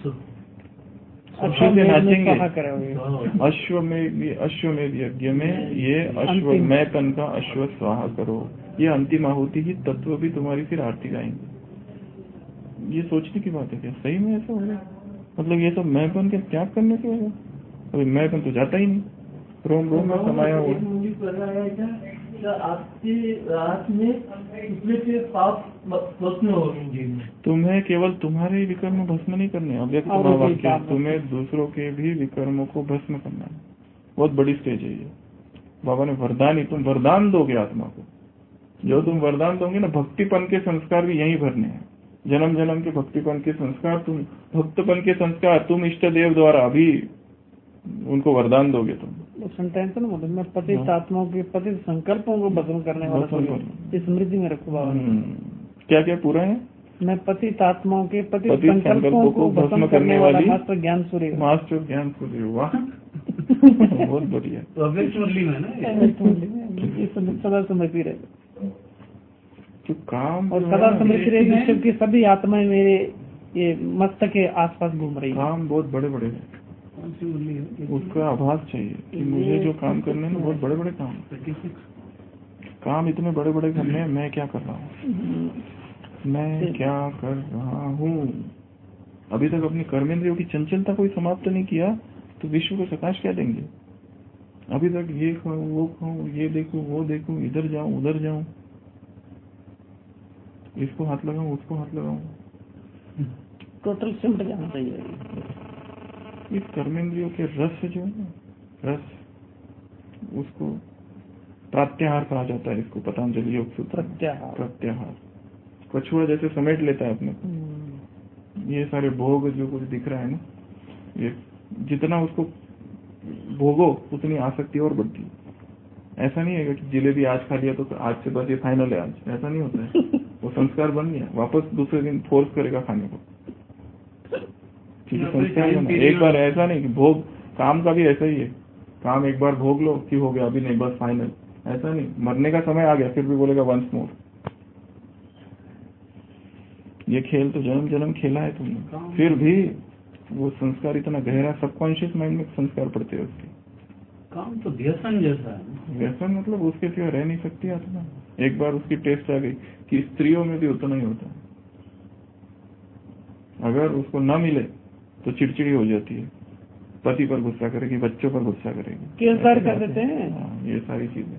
अश्व से नाचेंगे। अश्वमेध अश्वमेध यज्ञ में ये अश्व मैंपन का अश्व स्वाहा करो, ये अंतिम आहुति ही तत्व भी तुम्हारी फिर आरती गाएंगे। ये सोचने की बात है, क्या सही में ऐसा होगा? मतलब ये सब मैंपन के त्याग करने से होगा? अभी मैंपन तो जाता ही नहीं, रोम रोम में समाया हुआ। आपके रात में से पाप भस्म होंगे। तुम्हें केवल तुम्हारे ही विकर्म भस्म नहीं करने, अव्यक्त वाक्य, तुम्हें दूसरों के भी विकर्मों को भस्म करना है। बहुत बड़ी स्टेज है ये। बाबा ने वरदान ही, तुम वरदान दोगे आत्मा को, जो तुम वरदान दोगे ना, भक्तिपन के संस्कार भी यहीं भरने हैं। जन्म जन्म के भक्तिपन के संस्कार, तुम भक्तपन के संस्कार तुम इष्ट देव द्वारा अभी उनको वरदान दोगे तुम। सेंटेंस ना मतलब मैं पतित आत्माओं के पतित संकल्पों को भस्म करने वाला सूर्य, स्मृति में रखो बाबा। क्या क्या पूरा है? मैं पतित आत्माओं के पतित संकल्पों को भस्म करने वाला मास्टर ज्ञान सूर्य, मास्टर ज्ञान सूर्य। वाह बहुत बढ़िया। तो अव्यक्त मुरली में ना ये सदा स्मृति रहे, तो काम और सदा स्मृति रहे विश्व की सभी आत्माएं मेरे ये मस्तक के आसपास घूम रही है। काम बहुत बड़े बड़े हैं, उसका आभास चाहिए कि मुझे जो काम करने हैं बहुत बड़े बड़े काम काम इतने बड़े बड़े करने हैं। मैं क्या कर रहा हूँ, मैं क्या कर रहा हूँ? अभी तक अपनी कर्मेंद्रियों की चंचलता कोई समाप्त नहीं किया तो विश्व को प्रकाश क्या देंगे? अभी तक ये खाऊं वो खाऊं, ये देखूं वो देखूं, इधर जाऊं उधर जाऊं, इसको हाथ लगाऊं उसको हाथ लगाऊं, टोटल सिमट जाना चाहिए। इस कर्मेंद्रियों के रस जो है ना, रस, उसको प्रत्याहार कहा जाता है। इसको पतंजलि योग सूत्र प्रत्याहार प्रत्याहार कछुआ जैसे समेट लेता है अपने, ये सारे भोग जो कुछ दिख रहा है ना, ये जितना उसको भोगो उतनी आसक्ति और बढ़ती है। ऐसा नहीं है कि जिलेबी आज खा लिया तो आज से बस ये फाइनल है, आज ऐसा नहीं होता है। वो संस्कार बन गया, वापस दूसरे दिन फोर्स करेगा खाने को, संस्कार बना। एक बार ऐसा नहीं कि भोग, काम का भी ऐसा ही है, काम एक बार भोग लो कि हो गया अभी नहीं बस फाइनल, ऐसा नहीं। मरने का समय आ गया फिर भी बोलेगा वंस मोर। ये खेल तो जन्म जन्म खेला है तुमने, फिर भी वो संस्कार इतना गहरा सबकॉन्शियस माइंड में संस्कार पड़ते हैं उसके। काम तो व्यसन जैसा है। व्यसन मतलब उसके सिवा रह नहीं सकती आत्मा। एक बार उसकी टेस्ट आ गई कि स्त्रियों में भी उतना ही होता है, अगर उसको न मिले तो चिड़चिड़ी हो जाती है, पति पर गुस्सा करेगी, बच्चों पर गुस्सा करेगी, केसर कर देते हैं। हाँ, ये सारी चीजें।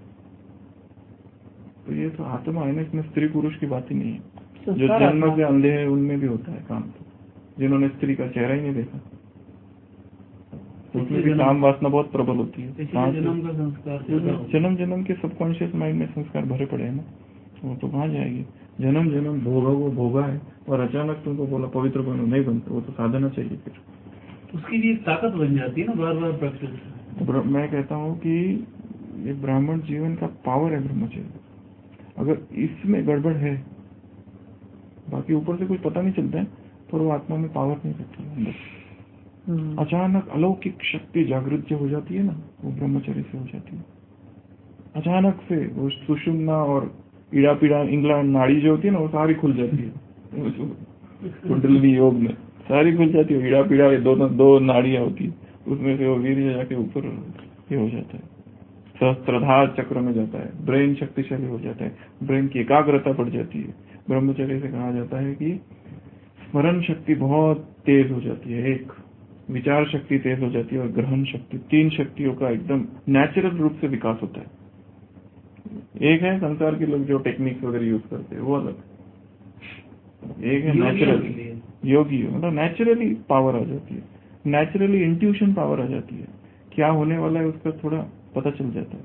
तो ये तो आत्मा है ना, इसमें स्त्री पुरुष की बात ही नहीं है। जो जन्म से अंधे हैं उनमें भी होता है काम, तो जिन्होंने स्त्री का चेहरा ही नहीं देखा उसमें भी काम वासना बहुत प्रबल होती है। जन्म का संस्कार, जन्म जन्म के सबकॉन्शियस माइंड में संस्कार भरे पड़े हैं ना, वो तो कहाँ जाएगी। जन्म जन्म भोगा वो भोगा है, और अचानक तुमको बोला पवित्र बनो, नहीं बनते, वो तो साधना चाहिए। फिर उसकी भी एक ताकत बन जाती है ना बार बार प्रैक्टिस। मैं कहता हूँ कि ये ब्राह्मण जीवन का पावर है ब्रह्मचर्य। अगर इसमें गड़बड़ है, बाकी ऊपर से कुछ पता नहीं चलता है, पर वो आत्मा में पावर नहीं रहती है अंदर। अचानक अलौकिक शक्ति जागृत जो हो जाती है ना, वो ब्रह्मचर्य से हो जाती है। अचानक से वो सुषुम्ना और पीड़ा पीड़ा इंगला नाड़ी जो होती है ना, वो सारी खुल जाती है। कुंडलिनी योग में सारी खुल जाती है। पीड़ा पीड़ा दो दो नाड़ियां होती है, उसमें से वो वीर्य जाके ऊपर ये हो जाता है, सहस्त्रधार चक्र में जाता है, ब्रेन शक्तिशाली हो जाता है, ब्रेन की एकाग्रता बढ़ जाती है। ब्रह्मचर्य से कहा जाता है कि स्मरण शक्ति बहुत तेज हो जाती है, एक विचार शक्ति तेज हो जाती है, और ग्रहण शक्ति, तीन शक्तियों का एकदम नेचुरल रूप से विकास होता है। एक है संसार के लोग जो टेक्निक्स वगैरह यूज करते हैं, वो अलग। एक है नेचुरल योगी, मतलब नेचुरली पावर आ जाती है, नेचुरली इंट्यूशन पावर आ जाती है, क्या होने वाला है उसका थोड़ा पता चल जाता है।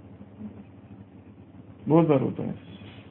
बहुत बार होता है,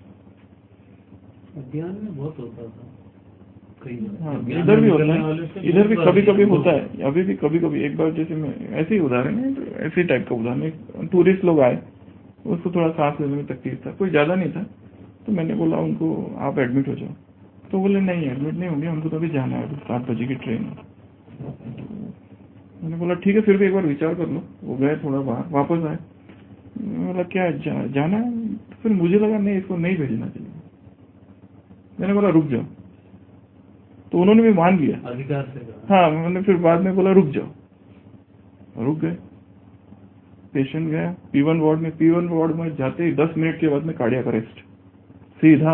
ध्यान में बहुत होता था। हाँ, इधर भी होता है, इधर भी कभी कभी होता है, अभी भी कभी कभी। एक बार जैसे मैं ऐसे ही उदाहरण है, ऐसे टाइप का उदाहरण, टूरिस्ट लोग आए, उसको थोड़ा सांस लेने में तकलीफ था, कोई ज्यादा नहीं था, तो मैंने बोला उनको आप एडमिट हो जाओ। तो बोले नहीं एडमिट नहीं होंगे, हमको तो अभी जाना है, सात बजे की ट्रेन है। मैंने बोला ठीक है, फिर भी एक बार विचार कर लो। वो गए थोड़ा बाहर, वापस आए, बोला क्या जा, जाना है? फिर मुझे लगा नहीं, इसको नहीं भेजना चाहिए। मैंने बोला रुक जाओ, तो उन्होंने भी मान लिया अधिकार से। हाँ, मैंने फिर बाद में बोला रुक जाओ, रुक गए। पेशेंट गया पी वन वार्ड में, पी वन वार्ड में जाते ही दस मिनट के बाद में कार्डियक अरेस्ट, सीधा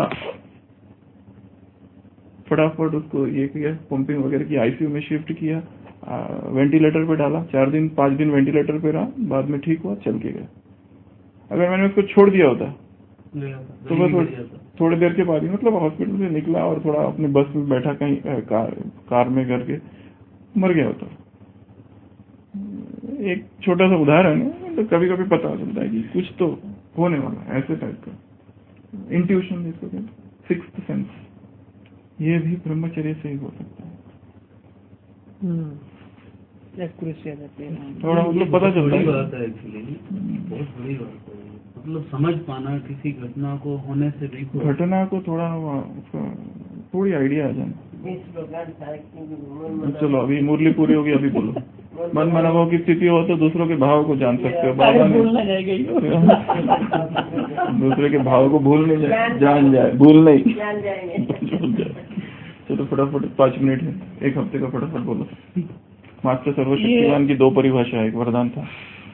फटाफट उसको ये किया, पंपिंग वगैरह की, आईसीयू में शिफ्ट किया, वेंटिलेटर पे डाला, चार दिन पांच दिन वेंटिलेटर पे रहा, बाद में ठीक हुआ, चल के गया। अगर मैंने उसको छोड़ दिया होता तो बस थोड़ी देर के बाद ही, मतलब हॉस्पिटल से निकला और थोड़ा अपने बस में बैठा कहीं कार, कार में करके मर गया होता। एक छोटा सा उदाहरण है, तो कभी कभी पता चलता है कि कुछ तो होने वाला है, ऐसे टाइप का इंट्यूशन जिसको कहते हैं, सिक्स्थ सेंस, ये भी ब्रह्मचर्य से ही हो सकता है। एक्यूरेसी आ जाती है। थोड़ा मतलब पता चलता बड़ी है। बात है एक्चुअली, बहुत बड़ी बात है, मतलब समझ पाना किसी घटना को होने से भी को- घटना को थोड़ा उसका थोड़ी आइडिया आ जाना। इस प्रकार था कि चलो अभी मुरली पूरी होगी, अभी बोलो। मन मनभाव की स्थिति हो तो दूसरों के भाव को जान सकते हो। बाबा ने भूलना जाएगा दूसरे के भाव को भूल नहीं जाए, जान जाए, भूल नहीं जान जाएंगे। भूल जाए। चलो फटाफट, पाँच मिनट है, एक हफ्ते का फटाफट बोलो। मास्टर सर्वशक्तिवान की दो परिभाषा है, एक वरदान था।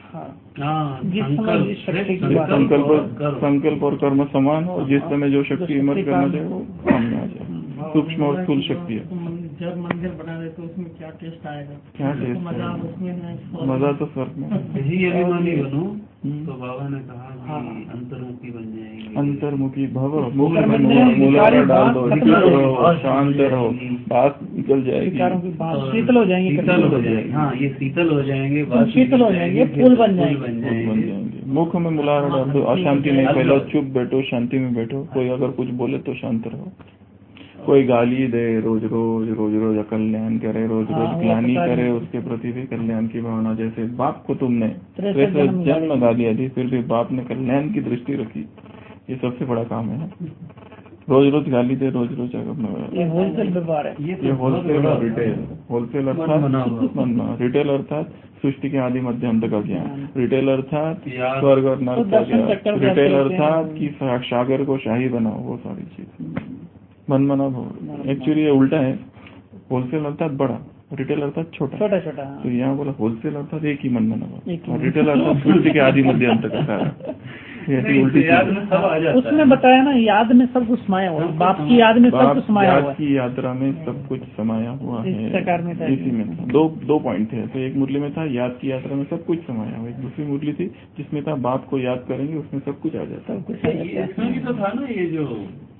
हाँ, जिस समय संकल्प जिस शक्ति की संकल्प बात- संकल्प और कर्म। संकल्प और कर्म समान हो, जिस समय जो शक्ति इमर्ज करना चाहिए वो काम में आ जाए। सूक्ष्म और स्थूल शक्ति है। तो मन- जब मंदिर बना रहे तो उसमें क्या टेस्ट आएगा? क्या टेस्ट मजा है? उसमें है। मजा तो स्वर्ग में। यही अभिमानी बनो हम्म। तो बाबा ने कहा कि अंतर्मुखी बन जाएंगे। अंतर्मुखी भव, मुख कर्म में में मूला विकारों डाल बात दो, खत्म निकल हो रहो, शांत रहो, बात निकल जाएगी। विकारों की बात शीतल हो जाएंगे, शीतल हो जाएंगे। हाँ, ये शीतल हो जाएंगे, बात शीतल हो जाएंगे, फूल बन जाएंगे। बन बन जाएंगे। जाएंगे। मुख में मुलारा डाल दो, अशांति नहीं फैलाओ, चुप बैठो, शांति में बैठो। कोई अगर कुछ बोले तो शांत रहो। कोई गाली दे, रोज रोज रोज रोज अकल्याण करे, रोज हाँ, रोज वो ग्लानि पता करे, नहीं। उसके प्रति भी कल्याण की भावना। जैसे बाप को तुमने त्रेसठ त्रेसठ जन्म जन्म गालियां दी, फिर भी बाप ने कल्याण की दृष्टि रखी, ये सबसे बड़ा काम है। रोज रोज गाली दे, रोज रोज ये होलसेल व्यापार है। ये होलसेल और रिटेल। होलसेल अर्थात रिटेल अर्थात सृष्टि के आदि मध्य अंत का ज्ञान, रिटेल अर्थात स्वर्ग और नरक का ज्ञान, रिटेल अर्थात कि सागर को शाही बनाओ, वो सारी चीज मन मना भाव। एक्चुअली ये उल्टा है, होलसेल अर्थात बड़ा, रिटेल अर्थात छोटा छोटा छोटा। तो यहाँ बोला होलसेल अर्थात एक ही मन मना एक भाव, ही और रिटेल अर्थात सृष्टि के आदि मध्य अंत का सारा। ऐसी उल्टी याद चीज। में सब आ जाता उसने है। बताया ना, याद में सब कुछ समाया हुआ है, बाप की याद में सब बाप कुछ समाया हुआ याद है। की यात्रा में सब कुछ समाया हुआ इस है। प्रकार में था। इसी में था। दो दो पॉइंट थे। तो एक मुरली में था याद की यात्रा में सब कुछ समाया हुआ, एक दूसरी मुरली थी जिसमें था बाप को याद करेंगे उसमें सब कुछ आ जाता है। सब कुछ आ ये- जाता है। इसमें भी तो था ना, ये जो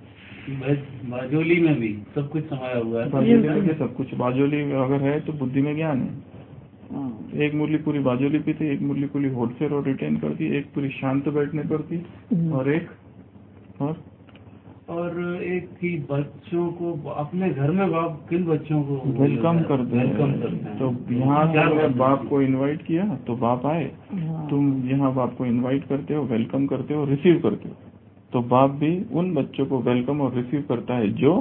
बा- बाजोली में भी सब कुछ समाया हुआ है। बाजोली में भी सब कुछ, बाजोली अगर है तो बुद्धि में ज्ञान है। हाँ। एक मुरली पूरी बाजोली पे थी, एक मुरली पूरी होलसेल और रिटेन करती, एक पूरी शांत बैठने पर थी, और एक और और एक थी बच्चों को अपने घर में बाप किन बच्चों को वेलकम करते वेलकम करते हैं। हैं। तो यहाँ क्या तुमने करते बाप हैं? को इनवाइट किया तो बाप आए, हाँ। तुम यहाँ बाप को इनवाइट करते हो, वेलकम करते हो, रिसीव करते हो, तो बाप भी उन बच्चों को वेलकम और रिसीव करता है जो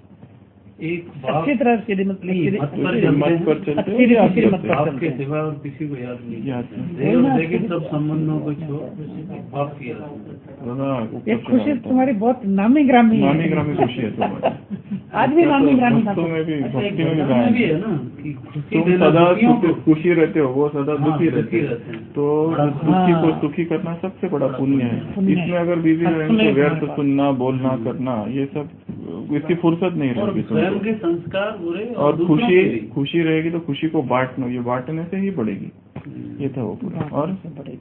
एक बाप अच्छी तरह से यदि मतलब नहीं, सीधे- मत पर जो चलते मत हैं। पर चलते अच्छी हो, रीति याद से मत करते पर हो। बाप के सिवा और किसी को याद नहीं याद करते नहीं। हैं। देव लेकिन सब संबंधों को छोड़ बाप की याद करते हैं। हाँ, ऊपर ये से खुशी आता है। तुम्हारी बहुत नामी ग्रामी है। नामी ग्रामी खुशी है तुम्हारी। आज भी नामी ग्रामी था। भक्तों में भी, अच्छा, एक भक्ति में भी भगवान में भी गायन है ना कि खुशी तुम देना सदा दुखियों को- सुखी- खुशी रहते हो, वो सदा हाँ, दुखी रहते दुखी हैं। रहते हैं। तो बड़ा दुखी को हाँ। सुखी करना सबसे बड़ा पुण्य है। पुण्य है। इसमें अगर बिजी हाँ, रहेंगे तो सुने व्यर्थ तुम्हारे पास। सुनना, बोलना, करना, ये सब इसकी फुर्सत नहीं और रहेगी स्वयं तुमको। के संस्कार बुरे और दूसरों खुशी के भी। खुशी रहेगी तो खुशी को बांटना, ये बांटने से ही बढ़ेगी। ये था वो पूरा। और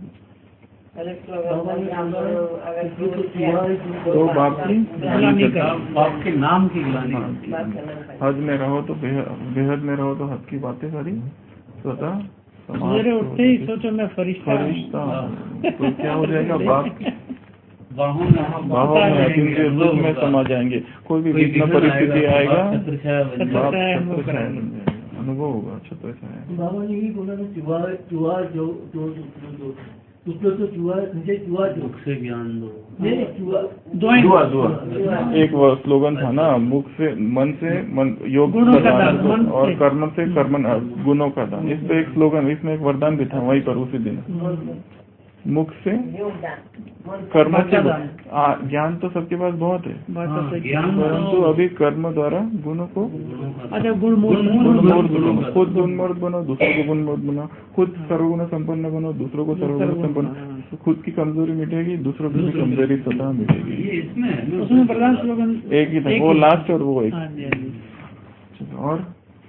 अरे स्लोगन काम करो, अगर क्रोध किया तो बाप की ग्लानि करना। करो। बाप बाप के नाम की ग्लानि हाँ। होती है। बात करना पड़ेगा। हद में रहो तो बेहद बेहद में रहो तो हद की बातें सारी स्वतः समाप्त सवेरे हो उठते ही जाती। सोचो मैं फरिश्ता हूँ। फरिश्ता तो क्या हो जाएगा, बाप बाहों में बाहों में अचिंत्य सुख में समा जाएंगे। कोई भी कोई विघ्न विघ्न परिस्थिति आएगा, आएगा, बाप छत्र छाया बन जाएगा। बाप छत्र छाया छत्र अनुभव छाया कराएंगे। बन जाएगा। अनुभव होगा छत्र छाया। बाबा ने ही बोला ना चुहा चुहा जो जो जो जो उसको तो चुहा मुझे चुहा जो मुख से ज्ञान दो। नहीं चुहा दुआएं दुआ दुआ एक वो स्लोगन था ना, मुख से मन से मन योग गुणों का का दान दान, मन और से। कर्म से कर्म गुणों का दान। इस पे एक स्लोगन, इसमें एक वरदान भी था वहीं पर उसी दिन। मुख से योगदान कर्म से का दान। आ, ज्ञान तो सबके पास बहुत है, बात तो हाँ, सही। ज्ञान परंतु अभी कर्म द्वारा गुणों को गुणों का अच्छा गुणमूल गुणमूर्त बनो। खुद गुणमूर्त बनो, दूसरों को गुणमूर्त बनो। खुद सर्वगुण संपन्न बनो, दूसरों को सर्वगुण संपन्न। खुद की कमजोरी मिटेगी, दूसरों की भी कमजोरी स्वतः मिटेगी। ये इसमें है ना। उसमें प्रधान स्लोगन एक ही था, वो लास्ट और वो एक। हाँ जी, हाँ जी। और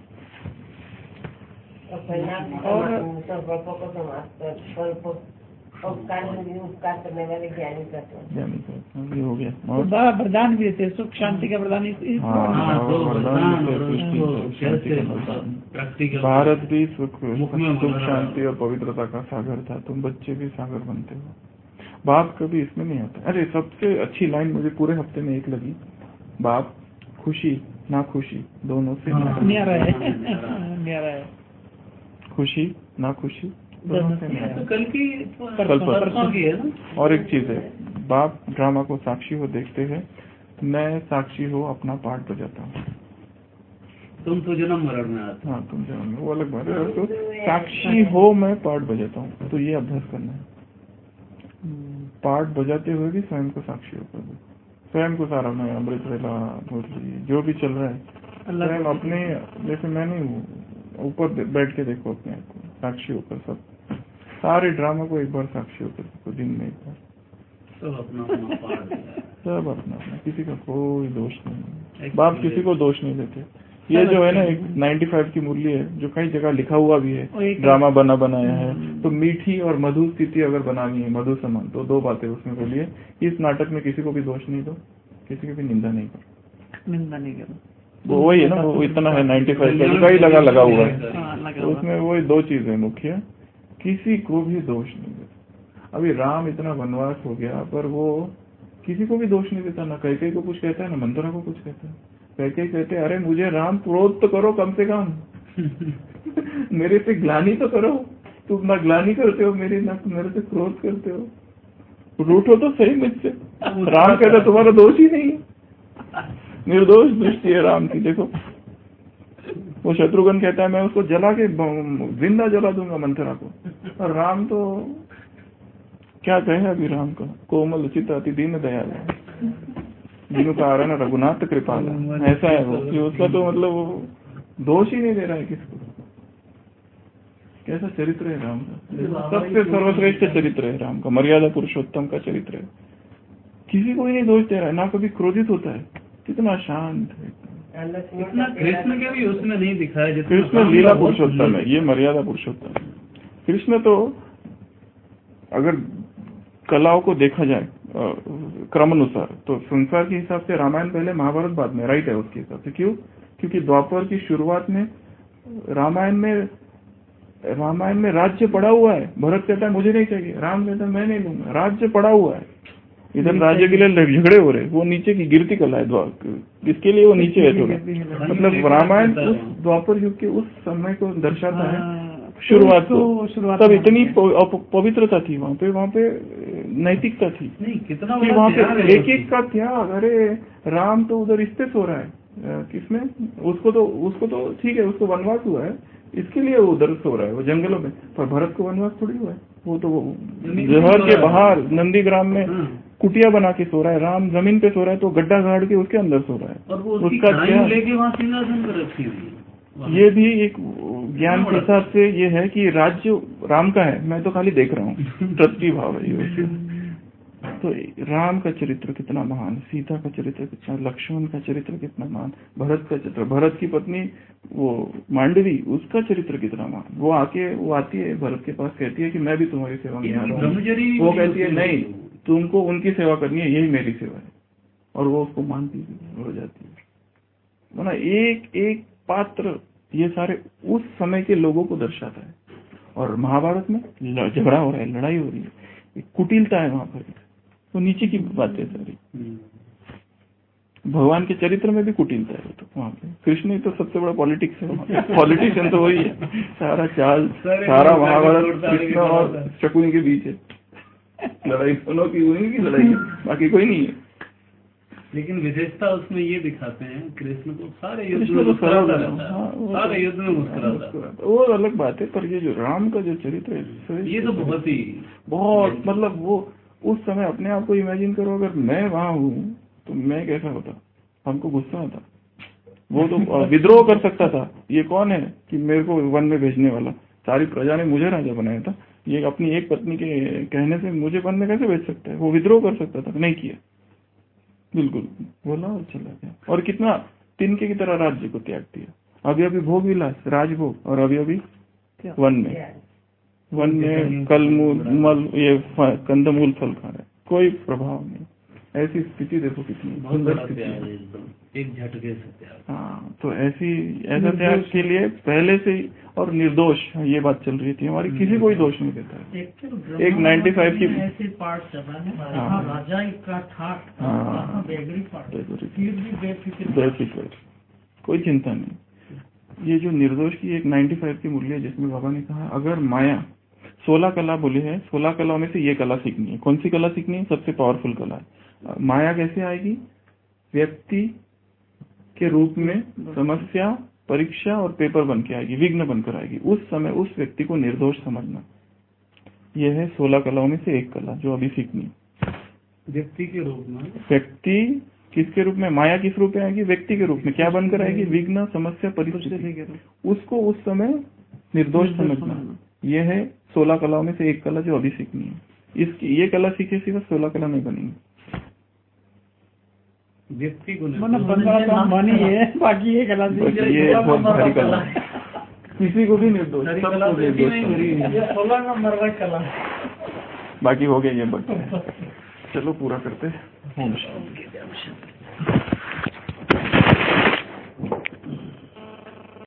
और परिणाम और- संकल्पों को समाप्त कर संकल्प उपकार में उपकार करने वाले ज्ञानी करते हैं। ज्ञानी का ये हो गया। तो और बड़ा वरदान भी थे, सुख शांति का वरदान इस- इस- हाँ, हाँ, तो वरदान वरदान से और सृष्टि उसको से शांति कैसे का वरदान। प्रैक्टिकल भारत भी सुख मुख में सुख बोला। शांति और पवित्रता का सागर था, तुम बच्चे भी सागर बनते हो। बाप कभी इसमें नहीं आता। अरे सबसे अच्छी लाइन मुझे पूरे हफ्ते में एक लगी, बाप खुशी ना खुशी दोनों से हाँ। न्यारा है न्यारा है। खुशी ना खुशी दोनों से न्याय। तो कल की कल परसों की है ना। और एक चीज है, बाप ड्रामा को साक्षी हो देखते हैं, मैं साक्षी हो अपना पार्ट बजाता हूँ। तुम तो जन्म मरण में आते। हाँ तुम जन्म में, वो अलग बात है। तो साक्षी हो मैं पार्ट बजाता हूँ, तो ये अभ्यास करना है। पार्ट बजाते हुए भी स्वयं को साक्षी होकर दो, स्वयं को सारा मैं अमृत वेला मुरली जो भी चल रहा है स्वयं अपने, जैसे मैं नहीं हूँ, ऊपर बैठ के देखो अपने आप को साक्षी होकर, सब सारे ड्रामा को एक बार साक्षी होकर देखो, दिन में एक बार। सब अपना अपना पार्ट है, सब अपना अपना, किसी का कोई दोष नहीं। बाप किसी को दोष नहीं देते। ये जो है ना एक पचानवे की मुरली है, जो कई जगह लिखा हुआ भी है, ड्रामा बना बनाया है, तो मीठी और मधु स्थिति अगर बनानी है, मधु समान, तो दो बातें उसमें बोलिए। इस नाटक में किसी को भी दोष नहीं दो, किसी की भी निंदा नहीं करो, निंदा नहीं करो। वो वही है ना, वो इतना है नाइन्टी फाइव का कई लगा लगा हुआ है, तो उसमें वही दो चीजें मुख्य, किसी को भी दोष नहीं देता। अभी राम इतना वनवास हो गया, पर वो किसी को भी दोष नहीं देता, ना कैकेयी को कुछ कहता है, ना मंथरा को कुछ कहता है। कैकेयी कहते अरे मुझे राम क्रोध तो करो कम से कम मेरे से ग्लानी तो करो, तुम ना ग्लानी करते हो मेरी, ना मेरे से क्रोध करते हो, रूठो तो सही मुझसे। राम कहता तुम्हारा दोष ही नहीं है, निर्दोष दृष्टि है राम की। देखो वो शत्रुघ्न कहता है मैं उसको जला के जिंदा जला दूंगा मंथरा को, और राम तो क्या कहे अभी राम का, कोमल उचित अति दीन दयाल है, जिन्हों का आरण रघुनाथ कृपाल, ऐसा है वो कि उसका तो मतलब वो दोष ही नहीं दे रहा है किसको। कैसा चरित्र है राम का, सबसे सर्वश्रेष्ठ चरित्र है राम का, मर्यादा पुरुषोत्तम का चरित्र है, किसी को ही नहीं दोष दे रहा है, ना कभी क्रोधित होता है, कितना शांत है। इतना कृष्ण के भी उसमें नहीं दिखाया, कृष्ण लीला पुरुषोत्तम है, ये मर्यादा पुरुषोत्तम है। कृष्ण तो अगर कलाओं को देखा जाए क्रम अनुसार, तो संसार के हिसाब से रामायण पहले, महाभारत बाद में, राइट है उसके हिसाब से। क्यों? क्योंकि द्वापर की शुरुआत में रामायण में रामायण में राज्य पड़ा हुआ है, भरत कहता है मुझे नहीं चाहिए, राम कहता है मैं नहीं लूंगा, राज्य पड़ा हुआ है, इधर राज्य के लिए झगड़े हो रहे, वो नीचे की गिरती कला है, इसके लिए वो नीचे है थोड़ा। मतलब रामायण उस द्वापर युग के उस समय को दर्शाता है, शुरुआत को, तब इतनी पवित्रता थी वहाँ पे, वहाँ पे नैतिकता थी नहीं, कितना कि वहाँ पे एक एक का त्याग। अरे राम तो उधर स्थित हो रहा है, किसमें, उसको तो उसको तो ठीक है, उसको वनवास हुआ है, इसके लिए वो उधर सो रहा है, वो जंगलों में, पर भरत को वनवास थोड़ी हुआ है, वो तो जहर के बाहर नंदीग्राम में कुटिया बना के सो रहा है, राम जमीन पे सो रहा है, तो गड्ढा गाड़ के उसके अंदर सो रहा है, और वो उसका क्या लेके वहाँ सिंहासन पर रखी हुई। ये भी एक ज्ञान के हिसाब से ये है कि राज्य राम का है, मैं तो खाली देख रहा हूँ, ट्रस्टी भाव है ये। तो राम का चरित्र कितना महान, सीता का चरित्र कितना, लक्ष्मण का चरित्र कितना महान, भरत का चरित्र, भरत की पत्नी वो मांडवी, उसका चरित्र कितना महान। वो आके वो आती है भरत के पास, कहती है कि मैं भी तुम्हारी सेवा में आ रहा हूँ, वो कहती है नहीं तुमको उनकी सेवा करनी है, यही मेरी सेवा है, और वो उसको मानती हो जाती है ना। एक एक पात्र ये सारे उस समय के लोगों को दर्शाता है। और महाभारत में झगड़ा हो रहा है, लड़ाई हो रही है, कुटिलता है वहां पर, तो नीचे की बातें सारी। भगवान के चरित्र में भी कुटिलता है, तो वहाँ पे कृष्ण ही तो सबसे बड़ा पॉलिटिक्स है, पॉलिटिशियन तो वही है, सारा चाल सारा महाभारत कृष्ण और शकुनी के बीच है लड़ाई, दोनों की उन्हीं की लड़ाई है, बाकी कोई नहीं है। लेकिन विशेषता उसमें ये दिखाते हैं कृष्ण को सारे युद्ध में मुस्कुराता रहता है, सारे युद्ध में मुस्कुराता है, वो अलग बात है। पर ये जो राम का जो चरित्र है ये तो बहुत ही बहुत मतलब वो उस समय अपने आप को इमेजिन करो, अगर मैं वहां हूँ तो मैं कैसा होता, हमको गुस्सा आता, वो तो विद्रोह कर सकता था। ये कौन है कि मेरे को वन में भेजने वाला, सारी प्रजा ने मुझे राजा बनाया था, ये अपनी एक पत्नी के कहने से मुझे वन में कैसे भेज सकता है, वो विद्रोह कर सकता था, नहीं किया, बिल्कुल बोला और चला गया। और कितना तिनके की तरह राज्य को त्याग दिया, अभी अभी भोग विलास राजभोग, और अभी अभी वन में वन में कलमूल मल ये कंदमूल फल खा रहे, कोई प्रभाव नहीं। ऐसी स्थिति देखो कितनी सुंदर स्थिति है, एक झटके से त्याग। हाँ, तो ऐसी ऐसा त्याग के लिए पहले से ही, और निर्दोष, ये बात चल रही थी हमारी, किसी को ही दोष नहीं देता है। एक नाइन्टी फाइव की ऐसे पार्ट चल रहा है, हाँ, राजा का ठाट, हाँ, बेगरी पार्ट, बेफिक्र, कोई चिंता नहीं। ये जो निर्दोष की एक पचानवे की मूल्य है, जिसमें बाबा ने कहा अगर माया सोलह कला बोली है, सोलह कलाओं में से ये कला सीखनी है। कौन सी कला सीखनी है? सबसे पावरफुल कला है। माया कैसे आएगी? व्यक्ति के रूप में समस्या, परीक्षा और पेपर बन के आएगी, विघ्न बनकर आएगी। उस समय उस व्यक्ति को निर्दोष समझना, यह है सोलह कलाओं में से एक कला जो अभी सीखनी है। व्यक्ति के रूप में, व्यक्ति किसके रूप में? माया किस रूप में आएगी? व्यक्ति के रूप में। क्या बनकर आएगी? विघ्न, समस्या, परिस्थिति। उसको उस समय निर्दोष समझना, यह है सोलह कलाओं में से एक कला जो अभी सीखनी है। इसकी ये कला सीखे सिवा सोलह कला नहीं बनेगी। व्यक्ति को मानी है, बाकी ये कला ये बहुत भारी कला है, किसी को भी निर्दोष, सबको निर्दोष। सोलह नंबर कला, बाकी हो गया ये बट। चलो पूरा करते हैं। ओम शांति।